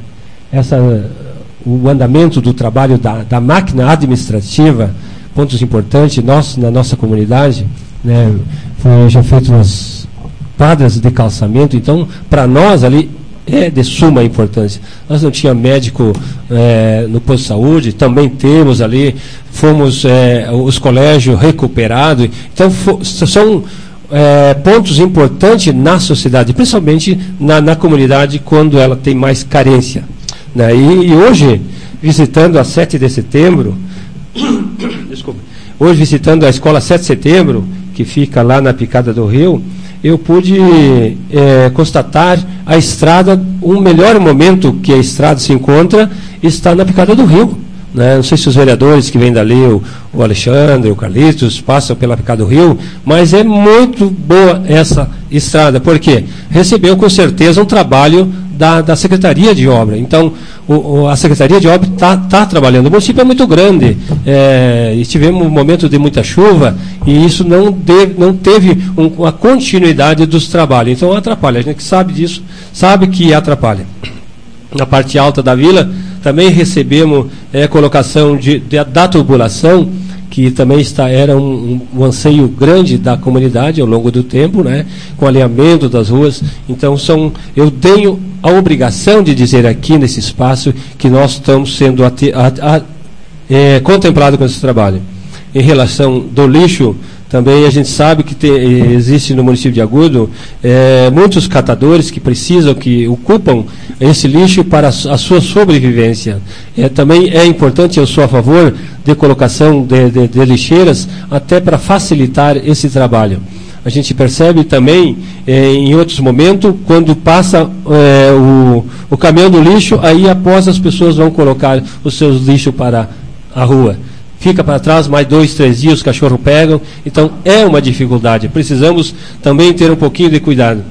O andamento do trabalho da máquina administrativa, pontos importantes na nossa comunidade, né? Foi já feito nas quadras de calçamento, então para nós ali é de suma importância. Nós não tínhamos médico no posto de saúde, também temos ali, fomos os colégios recuperados, então são pontos importantes na sociedade, principalmente na comunidade, quando ela tem mais carência, né? E hoje, visitando a 7 de setembro, hoje visitando a escola 7 de setembro, que fica lá na Picada do Rio, eu pude constatar a estrada, o melhor momento que a estrada se encontra está na Picada do Rio, né? Não sei se os vereadores que vêm dali, o Alexandre, o Carlitos, passam pela Picada do Rio, mas é muito boa essa estrada, porque recebeu com certeza um trabalho da Secretaria de Obra. Então, a Secretaria de Obra está trabalhando. O município é muito grande, e tivemos um momento de muita chuva, e isso não teve uma continuidade dos trabalhos. Então, atrapalha. A gente que sabe disso, sabe que atrapalha. Na parte alta da vila, também recebemos colocação da tubulação, que também era um anseio grande da comunidade ao longo do tempo, né, com alinhamento das ruas. Então eu tenho a obrigação de dizer aqui nesse espaço que nós estamos sendo contemplados com esse trabalho. Em relação do lixo, também a gente sabe que existe no município de Agudo muitos catadores que ocupam esse lixo para a sua sobrevivência. Também é importante, eu sou a favor de colocação de lixeiras, até para facilitar esse trabalho. A gente percebe também, em outros momentos, quando passa o caminhão do lixo, aí após as pessoas vão colocar os seus lixos para a rua. Fica para trás, mais 2, 3 dias os cachorros pegam. Então, é uma dificuldade. Precisamos também ter um pouquinho de cuidado.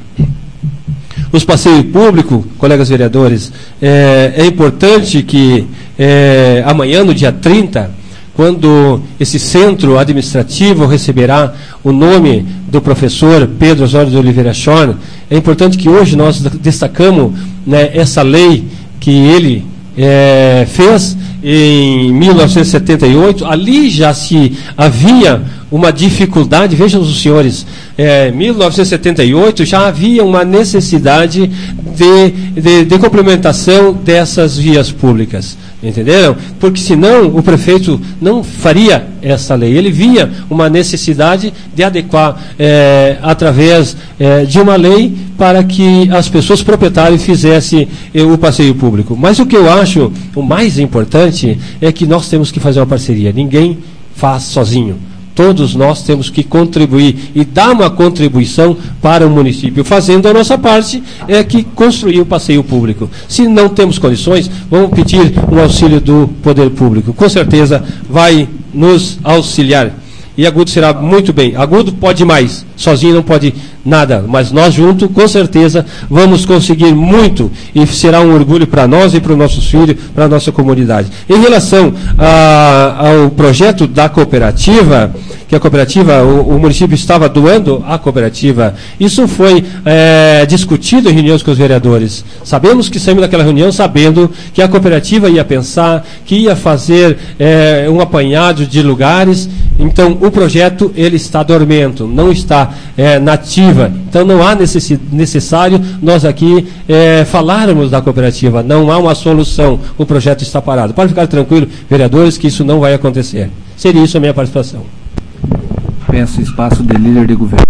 Os passeios públicos, colegas vereadores, é importante que amanhã, no dia 30, quando esse centro administrativo receberá o nome do professor Pedro Osório de Oliveira Schorn, é importante que hoje nós destacamos, né, essa lei que ele fez em 1978. Ali já se havia uma dificuldade, vejam os senhores, em 1978 já havia uma necessidade de complementação dessas vias públicas, entenderam? Porque senão o prefeito não faria essa lei. Ele via uma necessidade de adequar através de uma lei para que as pessoas proprietárias fizessem o passeio público. Mas o que eu acho o mais importante é que nós temos que fazer uma parceria. Ninguém faz sozinho. Todos nós temos que contribuir e dar uma contribuição para o município. Fazendo a nossa parte, é que construir o passeio público. Se não temos condições, vamos pedir um auxílio do poder público. Com certeza vai nos auxiliar. E Agudo será muito bem. Agudo pode mais, sozinho não pode nada, mas nós juntos, com certeza, vamos conseguir muito e será um orgulho para nós e para os nossos filhos, para a nossa comunidade. Em relação ao projeto da cooperativa, que a cooperativa, o município estava doando à cooperativa, isso foi discutido em reuniões com os vereadores. Sabemos que saímos daquela reunião sabendo que a cooperativa ia pensar, que ia fazer um apanhado de lugares. Então, o projeto ele está dormento, não está nativo. Então não há necessário nós aqui falarmos da cooperativa, não há uma solução, o projeto está parado. Pode ficar tranquilo, vereadores, que isso não vai acontecer. Seria isso a minha participação. Peço espaço de líder de governo.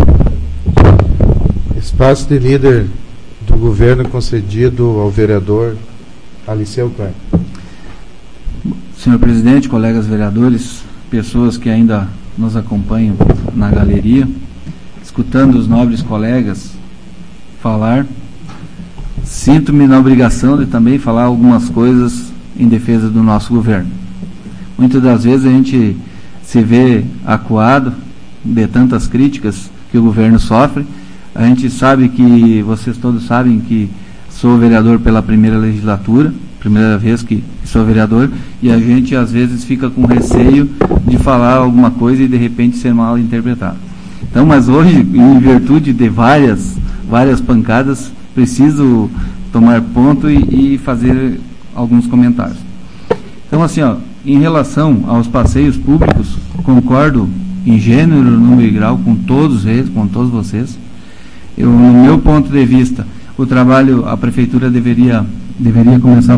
Espaço de líder do governo concedido ao vereador Aliceu Klein. Senhor presidente, colegas vereadores, pessoas que ainda nos acompanham na galeria, escutando os nobres colegas falar, sinto-me na obrigação de também falar algumas coisas em defesa do nosso governo. Muitas das vezes a gente se vê acuado de tantas críticas que o governo sofre. A gente sabe que, vocês todos sabem que sou vereador pela primeira legislatura, primeira vez que sou vereador, e a gente às vezes fica com receio de falar alguma coisa e de repente ser mal interpretado. Então, mas hoje, em virtude de várias pancadas, preciso tomar ponto e fazer alguns comentários. Então, assim, em relação aos passeios públicos, concordo em gênero, número e grau com todos eles, com todos vocês. No meu ponto de vista, o trabalho, a prefeitura deveria começar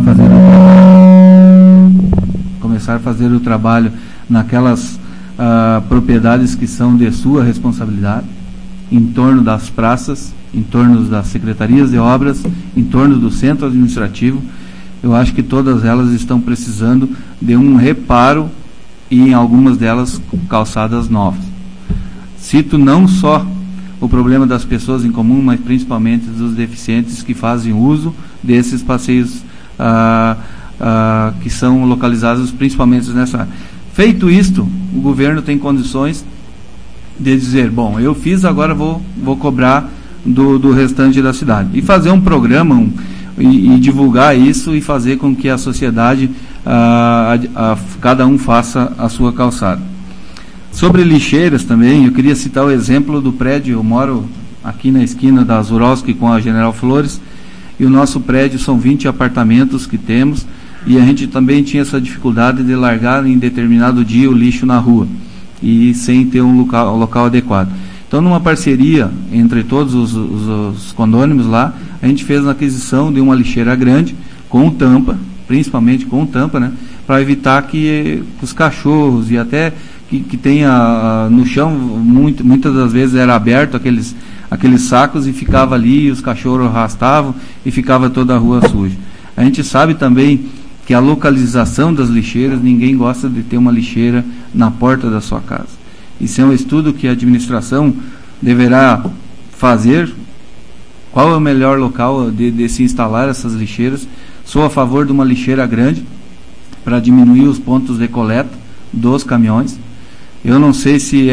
a fazer o trabalho naquelas propriedades que são de sua responsabilidade, em torno das praças, em torno das secretarias de obras, em torno do centro administrativo. Eu acho que todas elas estão precisando de um reparo e em algumas delas calçadas novas. Cito não só o problema das pessoas em comum, mas principalmente dos deficientes que fazem uso desses passeios que são localizados principalmente nessa área. Feito isto, o governo tem condições de dizer, bom, eu fiz, agora vou cobrar do restante da cidade. E fazer um programa e divulgar isso e fazer com que a sociedade, cada um faça a sua calçada. Sobre lixeiras também, eu queria citar o exemplo do prédio. Eu moro aqui na esquina da Zurowski com a General Flores, e o nosso prédio são 20 apartamentos que temos. e a gente também tinha essa dificuldade de largar em determinado dia o lixo na rua, e sem ter um local adequado. Então, numa parceria entre todos os condôminos lá, a gente fez a aquisição de uma lixeira grande, com tampa, principalmente com tampa, né, para evitar que os cachorros e até que tenha no chão, muitas das vezes era aberto aqueles sacos e ficava ali, e os cachorros arrastavam e ficava toda a rua suja. A gente sabe também que a localização das lixeiras, ninguém gosta de ter uma lixeira na porta da sua casa. Isso é um estudo que a administração deverá fazer. Qual é o melhor local de se instalar essas lixeiras? Sou a favor de uma lixeira grande para diminuir os pontos de coleta dos caminhões. Eu não sei se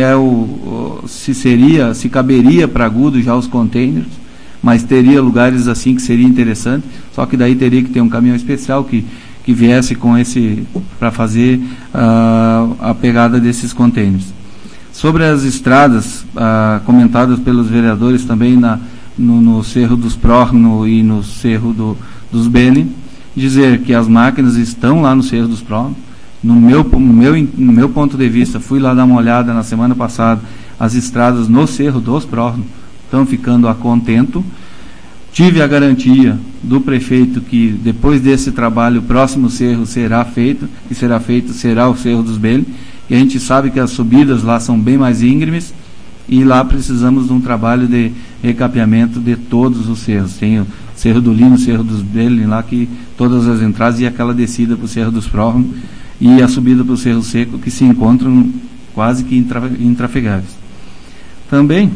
se caberia para Agudo já os containers, mas teria lugares assim que seria interessante. Só que daí teria que ter um caminhão especial que viesse com para fazer a pegada desses containers. Sobre as estradas comentadas pelos vereadores também no Cerro dos Prórno e no Cerro dos Beni, dizer que as máquinas estão lá no Cerro dos Prórno. No meu ponto de vista, fui lá dar uma olhada na semana passada, as estradas no Cerro dos Prórno estão ficando a contento. Tive a garantia do prefeito que depois desse trabalho o próximo cerro será feito será o Cerro dos Beni, e a gente sabe que as subidas lá são bem mais íngremes, e lá precisamos de um trabalho de recapeamento de todos os cerros. Tem o Cerro do Lino, o Cerro dos Beni lá, que todas as entradas, e aquela descida para o Cerro dos Prórno e a subida para o Cerro Seco, que se encontram quase que intrafegáveis. Também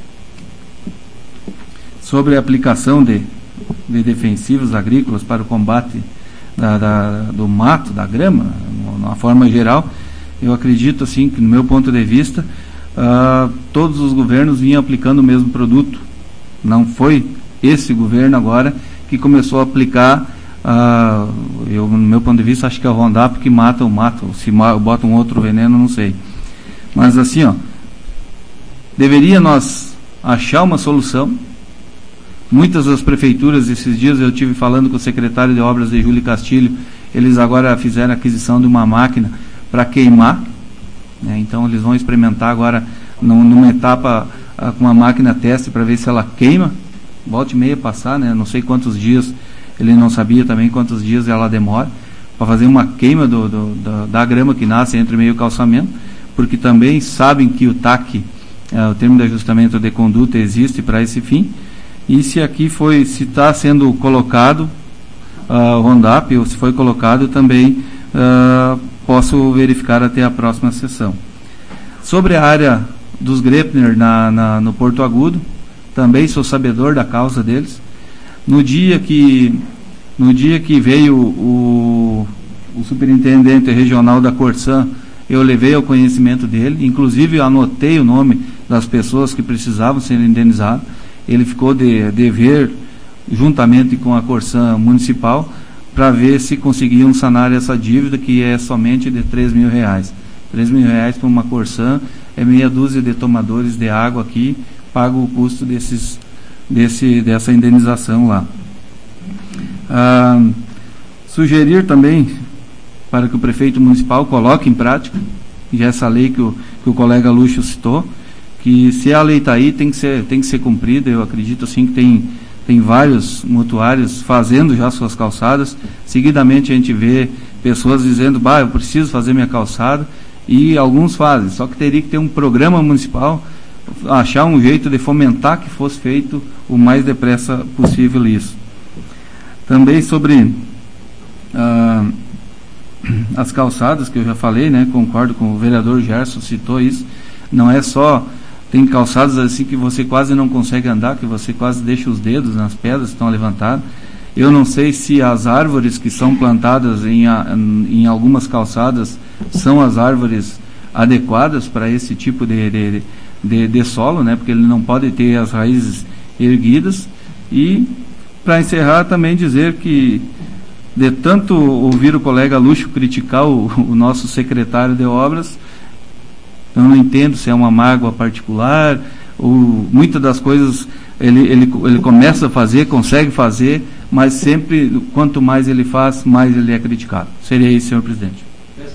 sobre a aplicação de defensivos agrícolas para o combate do mato, da grama, de uma forma geral, eu acredito assim que, no meu ponto de vista, todos os governos vinham aplicando o mesmo produto. Não foi esse governo agora que começou a aplicar, no meu ponto de vista, acho que é o Roundup que mata o mato. Se bota um outro veneno, não sei. Mas assim, deveria nós achar uma solução. Muitas das prefeituras, esses dias eu estive falando com o secretário de obras de Júlio Castilho, eles agora fizeram a aquisição de uma máquina para queimar, né? Então eles vão experimentar agora numa etapa com uma máquina teste para ver se ela queima, volta e meia passar, né? Não sei quantos dias, ele não sabia também quantos dias ela demora para fazer uma queima da grama que nasce entre meio calçamento, porque também sabem que o TAC, o termo de ajustamento de conduta, existe para esse fim. E se está sendo colocado o Roundup, ou se foi colocado também, posso verificar até a próxima sessão. Sobre a área dos Grepner no Porto Agudo, também sou sabedor da causa deles. No dia que veio o superintendente regional da Corsan, eu levei ao conhecimento dele, inclusive eu anotei o nome das pessoas que precisavam ser indenizadas. Ele ficou de ver, juntamente com a Corsan Municipal, para ver se conseguiam sanar essa dívida, que é somente de R$3.000. R$3.000 para uma Corsan é meia dúzia de tomadores de água aqui, paga o custo dessa indenização lá. Sugerir também para que o prefeito municipal coloque em prática, já essa lei que o colega Luxo citou, que se a lei está aí, tem que ser cumprida. Eu acredito assim que tem vários mutuários fazendo já suas calçadas. Seguidamente a gente vê pessoas dizendo, eu preciso fazer minha calçada, e alguns fazem, só que teria que ter um programa municipal, achar um jeito de fomentar que fosse feito o mais depressa possível isso. Também sobre as calçadas, que eu já falei, né, concordo com o vereador Gerson, citou isso, não é só... Tem calçadas assim que você quase não consegue andar, que você quase deixa os dedos nas pedras que estão levantadas. Eu não sei se as árvores que são plantadas em algumas calçadas são as árvores adequadas para esse tipo de solo, né? Porque ele não pode ter as raízes erguidas. E, para encerrar, também dizer que, de tanto ouvir o colega Luxo criticar o nosso secretário de obras, eu não entendo se é uma mágoa particular, ou muitas das coisas ele começa a fazer, consegue fazer, mas sempre, quanto mais ele faz, mais ele é criticado. Seria isso, senhor presidente.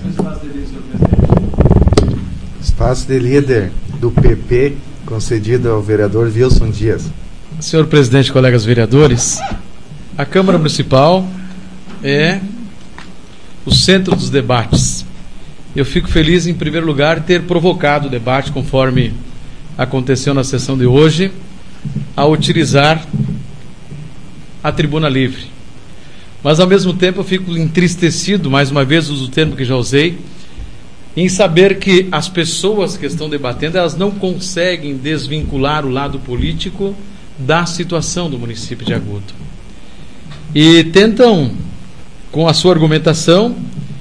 Espaço de líder do PP concedido ao vereador Wilson Dias. Senhor presidente, colegas vereadores, a Câmara Municipal é o centro dos debates. Eu fico feliz, em primeiro lugar, ter provocado o debate, conforme aconteceu na sessão de hoje, a utilizar a tribuna livre. Mas, ao mesmo tempo, eu fico entristecido, mais uma vez uso o termo que já usei, em saber que as pessoas que estão debatendo, elas não conseguem desvincular o lado político da situação do município de Agudo. E tentam, com a sua argumentação,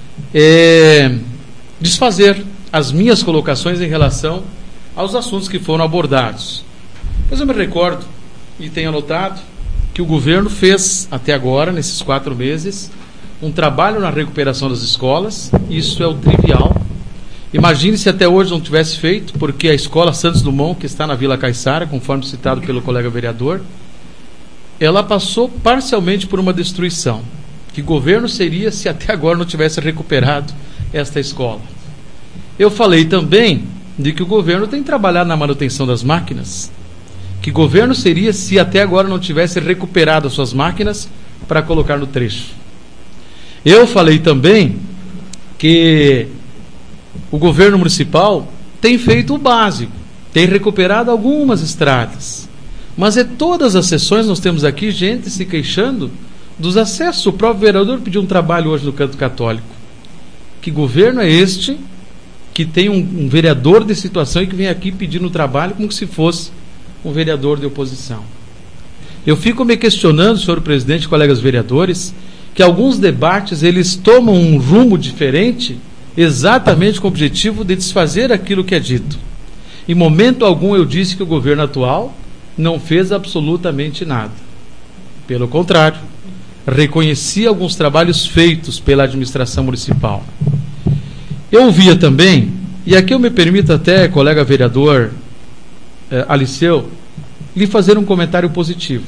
desfazer as minhas colocações em relação aos assuntos que foram abordados. Mas eu me recordo, e tenho anotado, que o governo fez, até agora, nesses 4 meses, um trabalho na recuperação das escolas. Isso é o trivial. Imagine se até hoje não tivesse feito, porque a escola Santos Dumont, que está na Vila Caiçara, conforme citado pelo colega vereador, ela passou parcialmente por uma destruição. Que governo seria se até agora não tivesse recuperado esta escola? Eu falei também de que o governo tem trabalhado na manutenção das máquinas. Que governo seria se até agora não tivesse recuperado as suas máquinas para colocar no trecho? Eu falei também que o governo municipal tem feito o básico, tem recuperado algumas estradas, mas todas as sessões nós temos aqui gente se queixando dos acessos. O próprio vereador pediu um trabalho hoje no Canto Católico. Que governo é este que tem um vereador de situação e que vem aqui pedindo trabalho como se fosse um vereador de oposição? Eu fico me questionando, senhor presidente, colegas vereadores, que alguns debates eles tomam um rumo diferente, exatamente com o objetivo de desfazer aquilo que é dito. Em momento algum eu disse que o governo atual não fez absolutamente nada. Pelo contrário, reconheci alguns trabalhos feitos pela administração municipal. Eu ouvia também, e aqui eu me permito até, colega vereador Aliceu, lhe fazer um comentário positivo.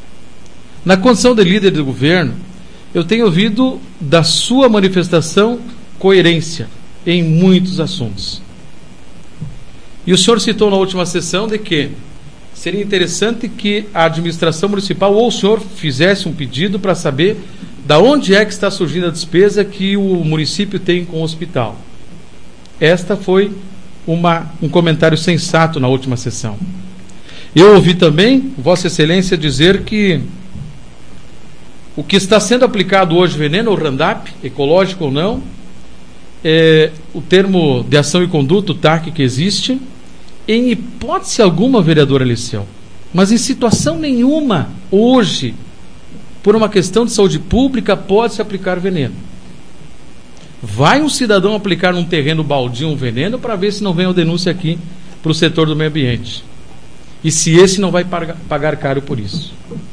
Na condição de líder do governo, eu tenho ouvido da sua manifestação coerência em muitos assuntos. E o senhor citou na última sessão de que seria interessante que a administração municipal ou o senhor fizesse um pedido para saber da onde é que está surgindo a despesa que o município tem com o hospital. Esta foi um comentário sensato na última sessão. Eu ouvi também Vossa Excelência dizer que o que está sendo aplicado hoje, veneno ou Roundup, ecológico ou não, o termo de ação e conduta, o TAC, que existe, em hipótese alguma, vereador Aliceu, mas em situação nenhuma, hoje, por uma questão de saúde pública, pode-se aplicar veneno. Vai um cidadão aplicar num terreno baldio um veneno para ver se não vem a denúncia aqui para o setor do meio ambiente. E se esse não vai pagar caro por isso.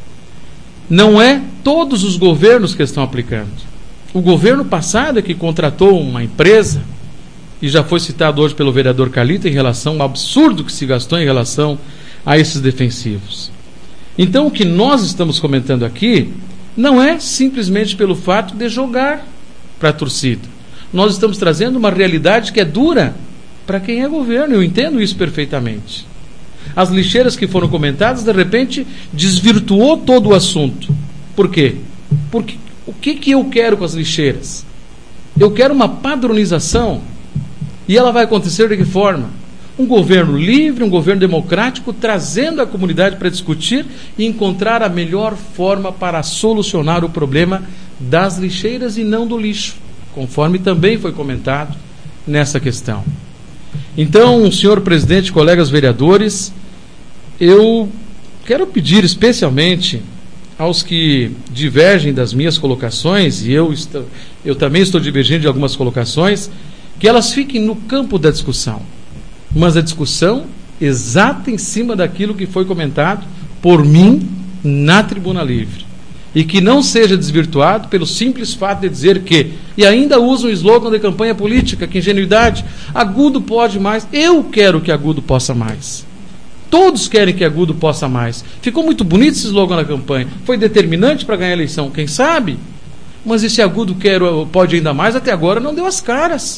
Não é todos os governos que estão aplicando. O governo passado é que contratou uma empresa, e já foi citado hoje pelo vereador Calita, em relação ao absurdo que se gastou em relação a esses defensivos. Então, o que nós estamos comentando aqui não é simplesmente pelo fato de jogar para a torcida. Nós estamos trazendo uma realidade que é dura para quem é governo. Eu entendo isso perfeitamente. As lixeiras que foram comentadas, de repente, desvirtuou todo o assunto. Por quê? Porque o que eu quero com as lixeiras? Eu quero uma padronização. E ela vai acontecer de que forma? Um governo livre, um governo democrático, trazendo a comunidade para discutir e encontrar a melhor forma para solucionar o problema das lixeiras e não do lixo, conforme também foi comentado nessa questão. Então, senhor presidente, colegas vereadores, eu quero pedir especialmente aos que divergem das minhas colocações, e eu também estou divergindo de algumas colocações, que elas fiquem no campo da discussão, mas a discussão exata em cima daquilo que foi comentado por mim na tribuna livre, e que não seja desvirtuado pelo simples fato de dizer que, e ainda usa um slogan de campanha política, que ingenuidade, Agudo pode mais. Eu quero que Agudo possa mais. Todos querem que Agudo possa mais. Ficou muito bonito esse slogan na campanha. Foi determinante para ganhar a eleição, quem sabe? Mas esse Agudo quer, pode ainda mais, até agora não deu as caras.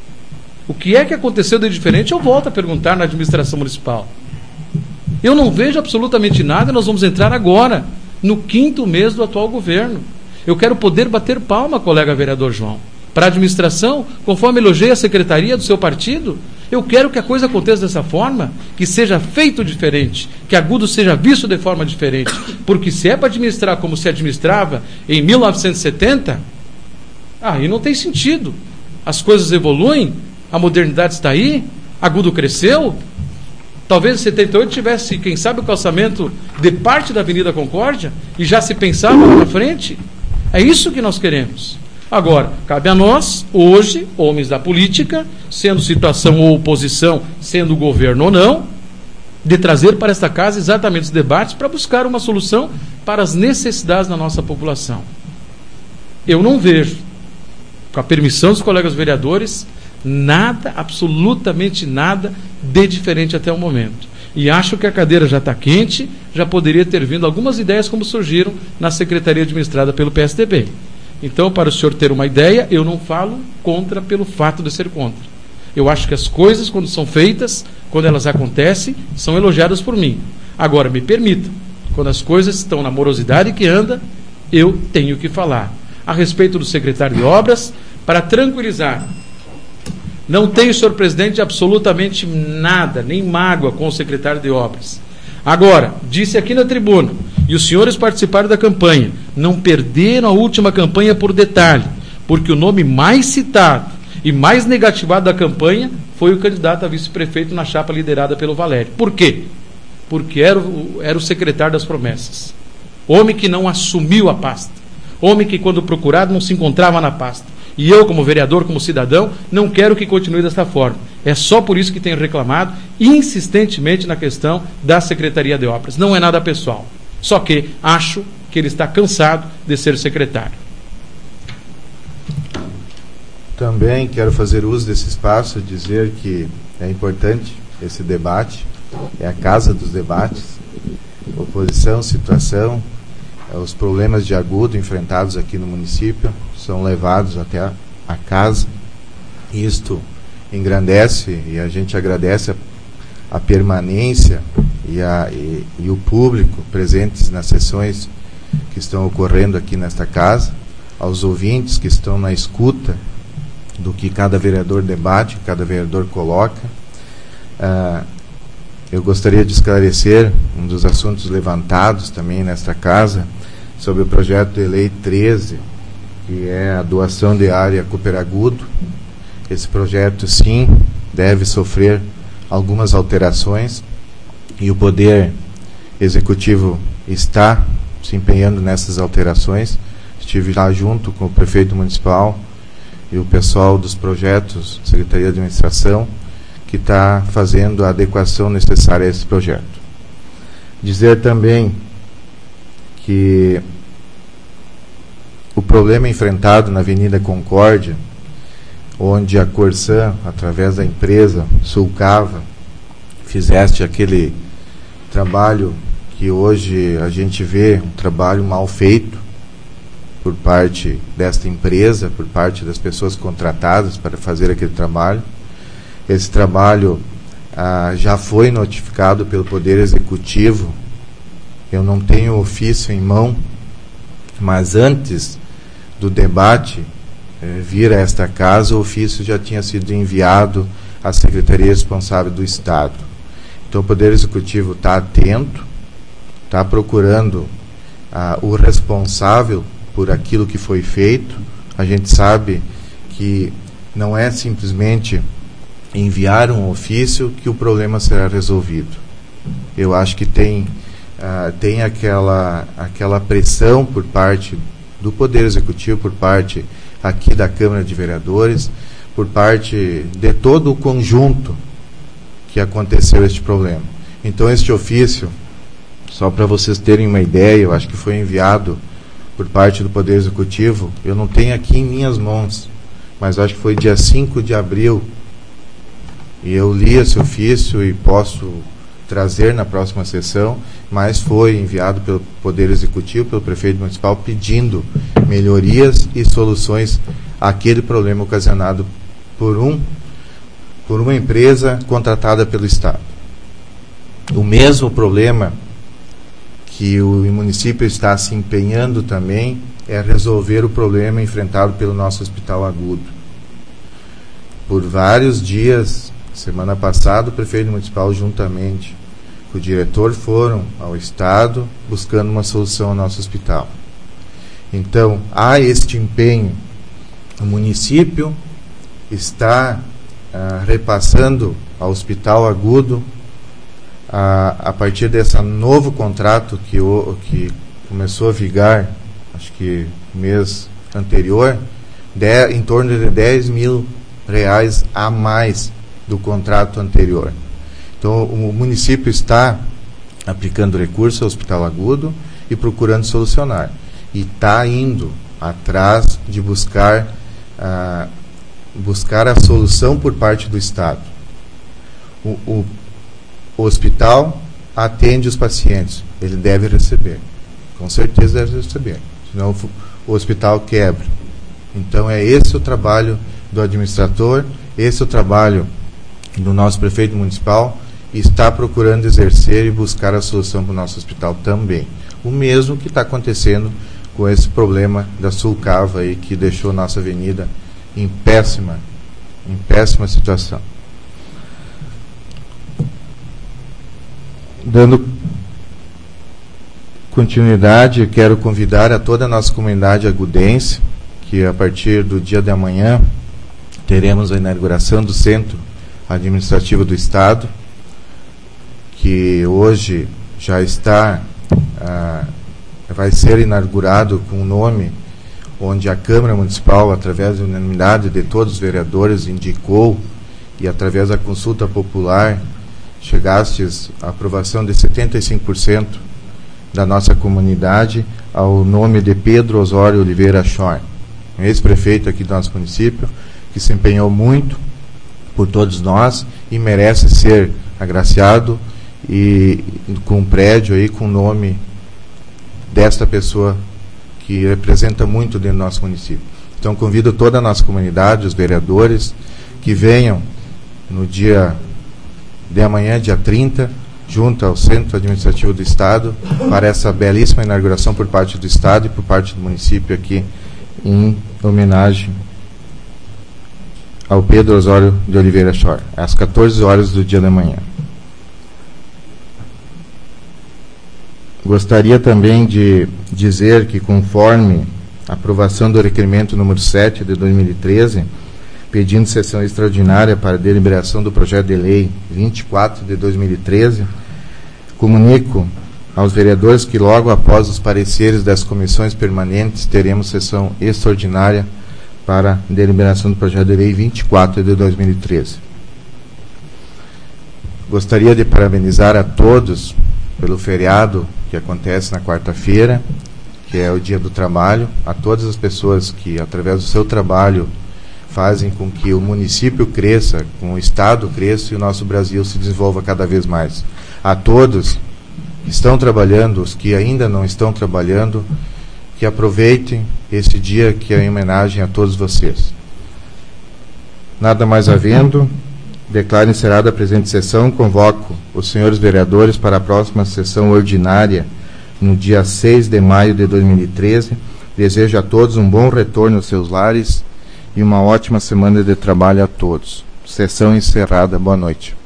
O que é que aconteceu de diferente? Eu volto a perguntar na administração municipal. Eu não vejo absolutamente nada. Nós vamos entrar agora, no 5º mês do atual governo. Eu quero poder bater palma, colega vereador João, para a administração, conforme elogiei a secretaria do seu partido. Eu quero que a coisa aconteça dessa forma, que seja feito diferente, que Agudo seja visto de forma diferente. Porque se é para administrar como se administrava em 1970, aí não tem sentido. As coisas evoluem, a modernidade está aí, Agudo cresceu. Talvez em 78 tivesse, quem sabe, o calçamento de parte da Avenida Concórdia e já se pensava lá na frente. É isso que nós queremos. Agora, cabe a nós, hoje, homens da política, sendo situação ou oposição, sendo governo ou não, de trazer para esta casa exatamente os debates para buscar uma solução para as necessidades da nossa população. Eu não vejo, com a permissão dos colegas vereadores, nada, absolutamente nada de diferente até o momento. E acho que a cadeira já está quente, já poderia ter vindo algumas ideias como surgiram na secretaria administrada pelo PSDB. Então, para o senhor ter uma ideia, eu não falo contra pelo fato de ser contra. Eu acho que as coisas, quando são feitas, quando elas acontecem, são elogiadas por mim. Agora, me permita, quando as coisas estão na morosidade que anda, eu tenho que falar. A respeito do secretário de Obras, para tranquilizar, não tenho, senhor presidente, absolutamente nada, nem mágoa com o secretário de Obras. Agora, disse aqui na tribuna, e os senhores participaram da campanha, não perderam a última campanha por detalhe, porque o nome mais citado e mais negativado da campanha foi o candidato a vice-prefeito na chapa liderada pelo Valério. Por quê? Porque era o secretário das promessas. Homem que não assumiu a pasta. Homem que, quando procurado, não se encontrava na pasta. E eu, como vereador, como cidadão, não quero que continue desta forma. É só por isso que tenho reclamado insistentemente na questão da Secretaria de Obras. Não é nada pessoal. Só que acho que ele está cansado de ser secretário. Também quero fazer uso desse espaço e dizer que é importante esse debate, é a casa dos debates, oposição, situação, os problemas de Agudo enfrentados aqui no município são levados até a casa. Isto engrandece e a gente agradece a permanência e o público presentes nas sessões que estão ocorrendo aqui nesta casa, aos ouvintes que estão na escuta do que cada vereador debate, cada vereador coloca. Eu gostaria de esclarecer um dos assuntos levantados também nesta casa sobre o projeto de lei 13, que é a doação de área Cooper Agudo. Esse projeto, sim, deve sofrer algumas alterações e o Poder Executivo está se empenhando nessas alterações. Estive lá junto com o prefeito municipal e o pessoal dos projetos, Secretaria de Administração, que está fazendo a adequação necessária a esse projeto. Dizer também que o problema enfrentado na Avenida Concórdia, onde a Corsan, através da empresa Sulcava, fizeste aquele trabalho que hoje a gente vê, um trabalho mal feito por parte desta empresa, por parte das pessoas contratadas para fazer aquele trabalho. Esse trabalho já foi notificado pelo Poder Executivo. Eu não tenho ofício em mão, mas antes do debate vir a esta casa, o ofício já tinha sido enviado à Secretaria Responsável do Estado. Então o Poder Executivo está atento, está procurando o responsável por aquilo que foi feito. A gente sabe que não é simplesmente enviar um ofício que o problema será resolvido. Eu acho que tem aquela pressão por parte do Poder Executivo, por parte aqui da Câmara de Vereadores, por parte de todo o conjunto que aconteceu este problema. Então este ofício, só para vocês terem uma ideia, eu acho que foi enviado por parte do Poder Executivo, eu não tenho aqui em minhas mãos, mas acho que foi dia 5 de abril, e eu li esse ofício e posso trazer na próxima sessão, mas foi enviado pelo Poder Executivo, pelo prefeito municipal, pedindo melhorias e soluções àquele problema ocasionado por uma empresa contratada pelo Estado. O mesmo problema que o município está se empenhando também é resolver o problema enfrentado pelo nosso Hospital Agudo. Por vários dias, semana passada, o prefeito municipal, juntamente com o diretor, foram ao Estado buscando uma solução ao nosso hospital. Então, há este empenho. O município está repassando ao Hospital Agudo, a partir desse novo contrato que começou a vigar, acho que mês anterior, em torno de 10 mil reais a mais do contrato anterior. Então, o município está aplicando recurso ao Hospital Agudo e procurando solucionar. E está indo atrás de buscar a solução por parte do Estado. O hospital atende os pacientes, ele deve receber, com certeza deve receber, senão o hospital quebra. Então é esse o trabalho do administrador, esse é o trabalho do nosso prefeito municipal, e está procurando exercer e buscar a solução para o nosso hospital também. O mesmo que está acontecendo com esse problema da Sulcava aí, que deixou nossa avenida em péssima situação. Dando continuidade, eu quero convidar a toda a nossa comunidade agudense, que a partir do dia de amanhã teremos a inauguração do Centro Administrativo do Estado, que hoje já está, vai ser inaugurado com um nome onde a Câmara Municipal, através da unanimidade de todos os vereadores, indicou, e através da consulta popular, chegastes à aprovação de 75% da nossa comunidade ao nome de Pedro Osório Oliveira Schor, ex-prefeito aqui do nosso município, que se empenhou muito por todos nós e merece ser agraciado e com um prédio aí com o nome desta pessoa que representa muito dentro do nosso município. Então convido toda a nossa comunidade, os vereadores, que venham no dia de amanhã, dia 30, junto ao Centro Administrativo do Estado, para essa belíssima inauguração por parte do Estado e por parte do município aqui, em homenagem ao Pedro Osório de Oliveira Schor, às 14 horas do dia da manhã. Gostaria também de dizer que, conforme a aprovação do requerimento número 7 de 2013, pedindo sessão extraordinária para deliberação do projeto de lei 24 de 2013, comunico aos vereadores que logo após os pareceres das comissões permanentes teremos sessão extraordinária para deliberação do projeto de lei 24 de 2013. Gostaria de parabenizar a todos pelo feriado que acontece na quarta-feira, que é o Dia do Trabalho, a todas as pessoas que, através do seu trabalho, fazem com que o município cresça, com o Estado cresça e o nosso Brasil se desenvolva cada vez mais. A todos que estão trabalhando, os que ainda não estão trabalhando, que aproveitem esse dia que é em homenagem a todos vocês. Nada mais havendo, declaro encerrada a presente sessão, convoco os senhores vereadores para a próxima sessão ordinária, no dia 6 de maio de 2013. Desejo a todos um bom retorno aos seus lares e uma ótima semana de trabalho a todos. Sessão encerrada. Boa noite.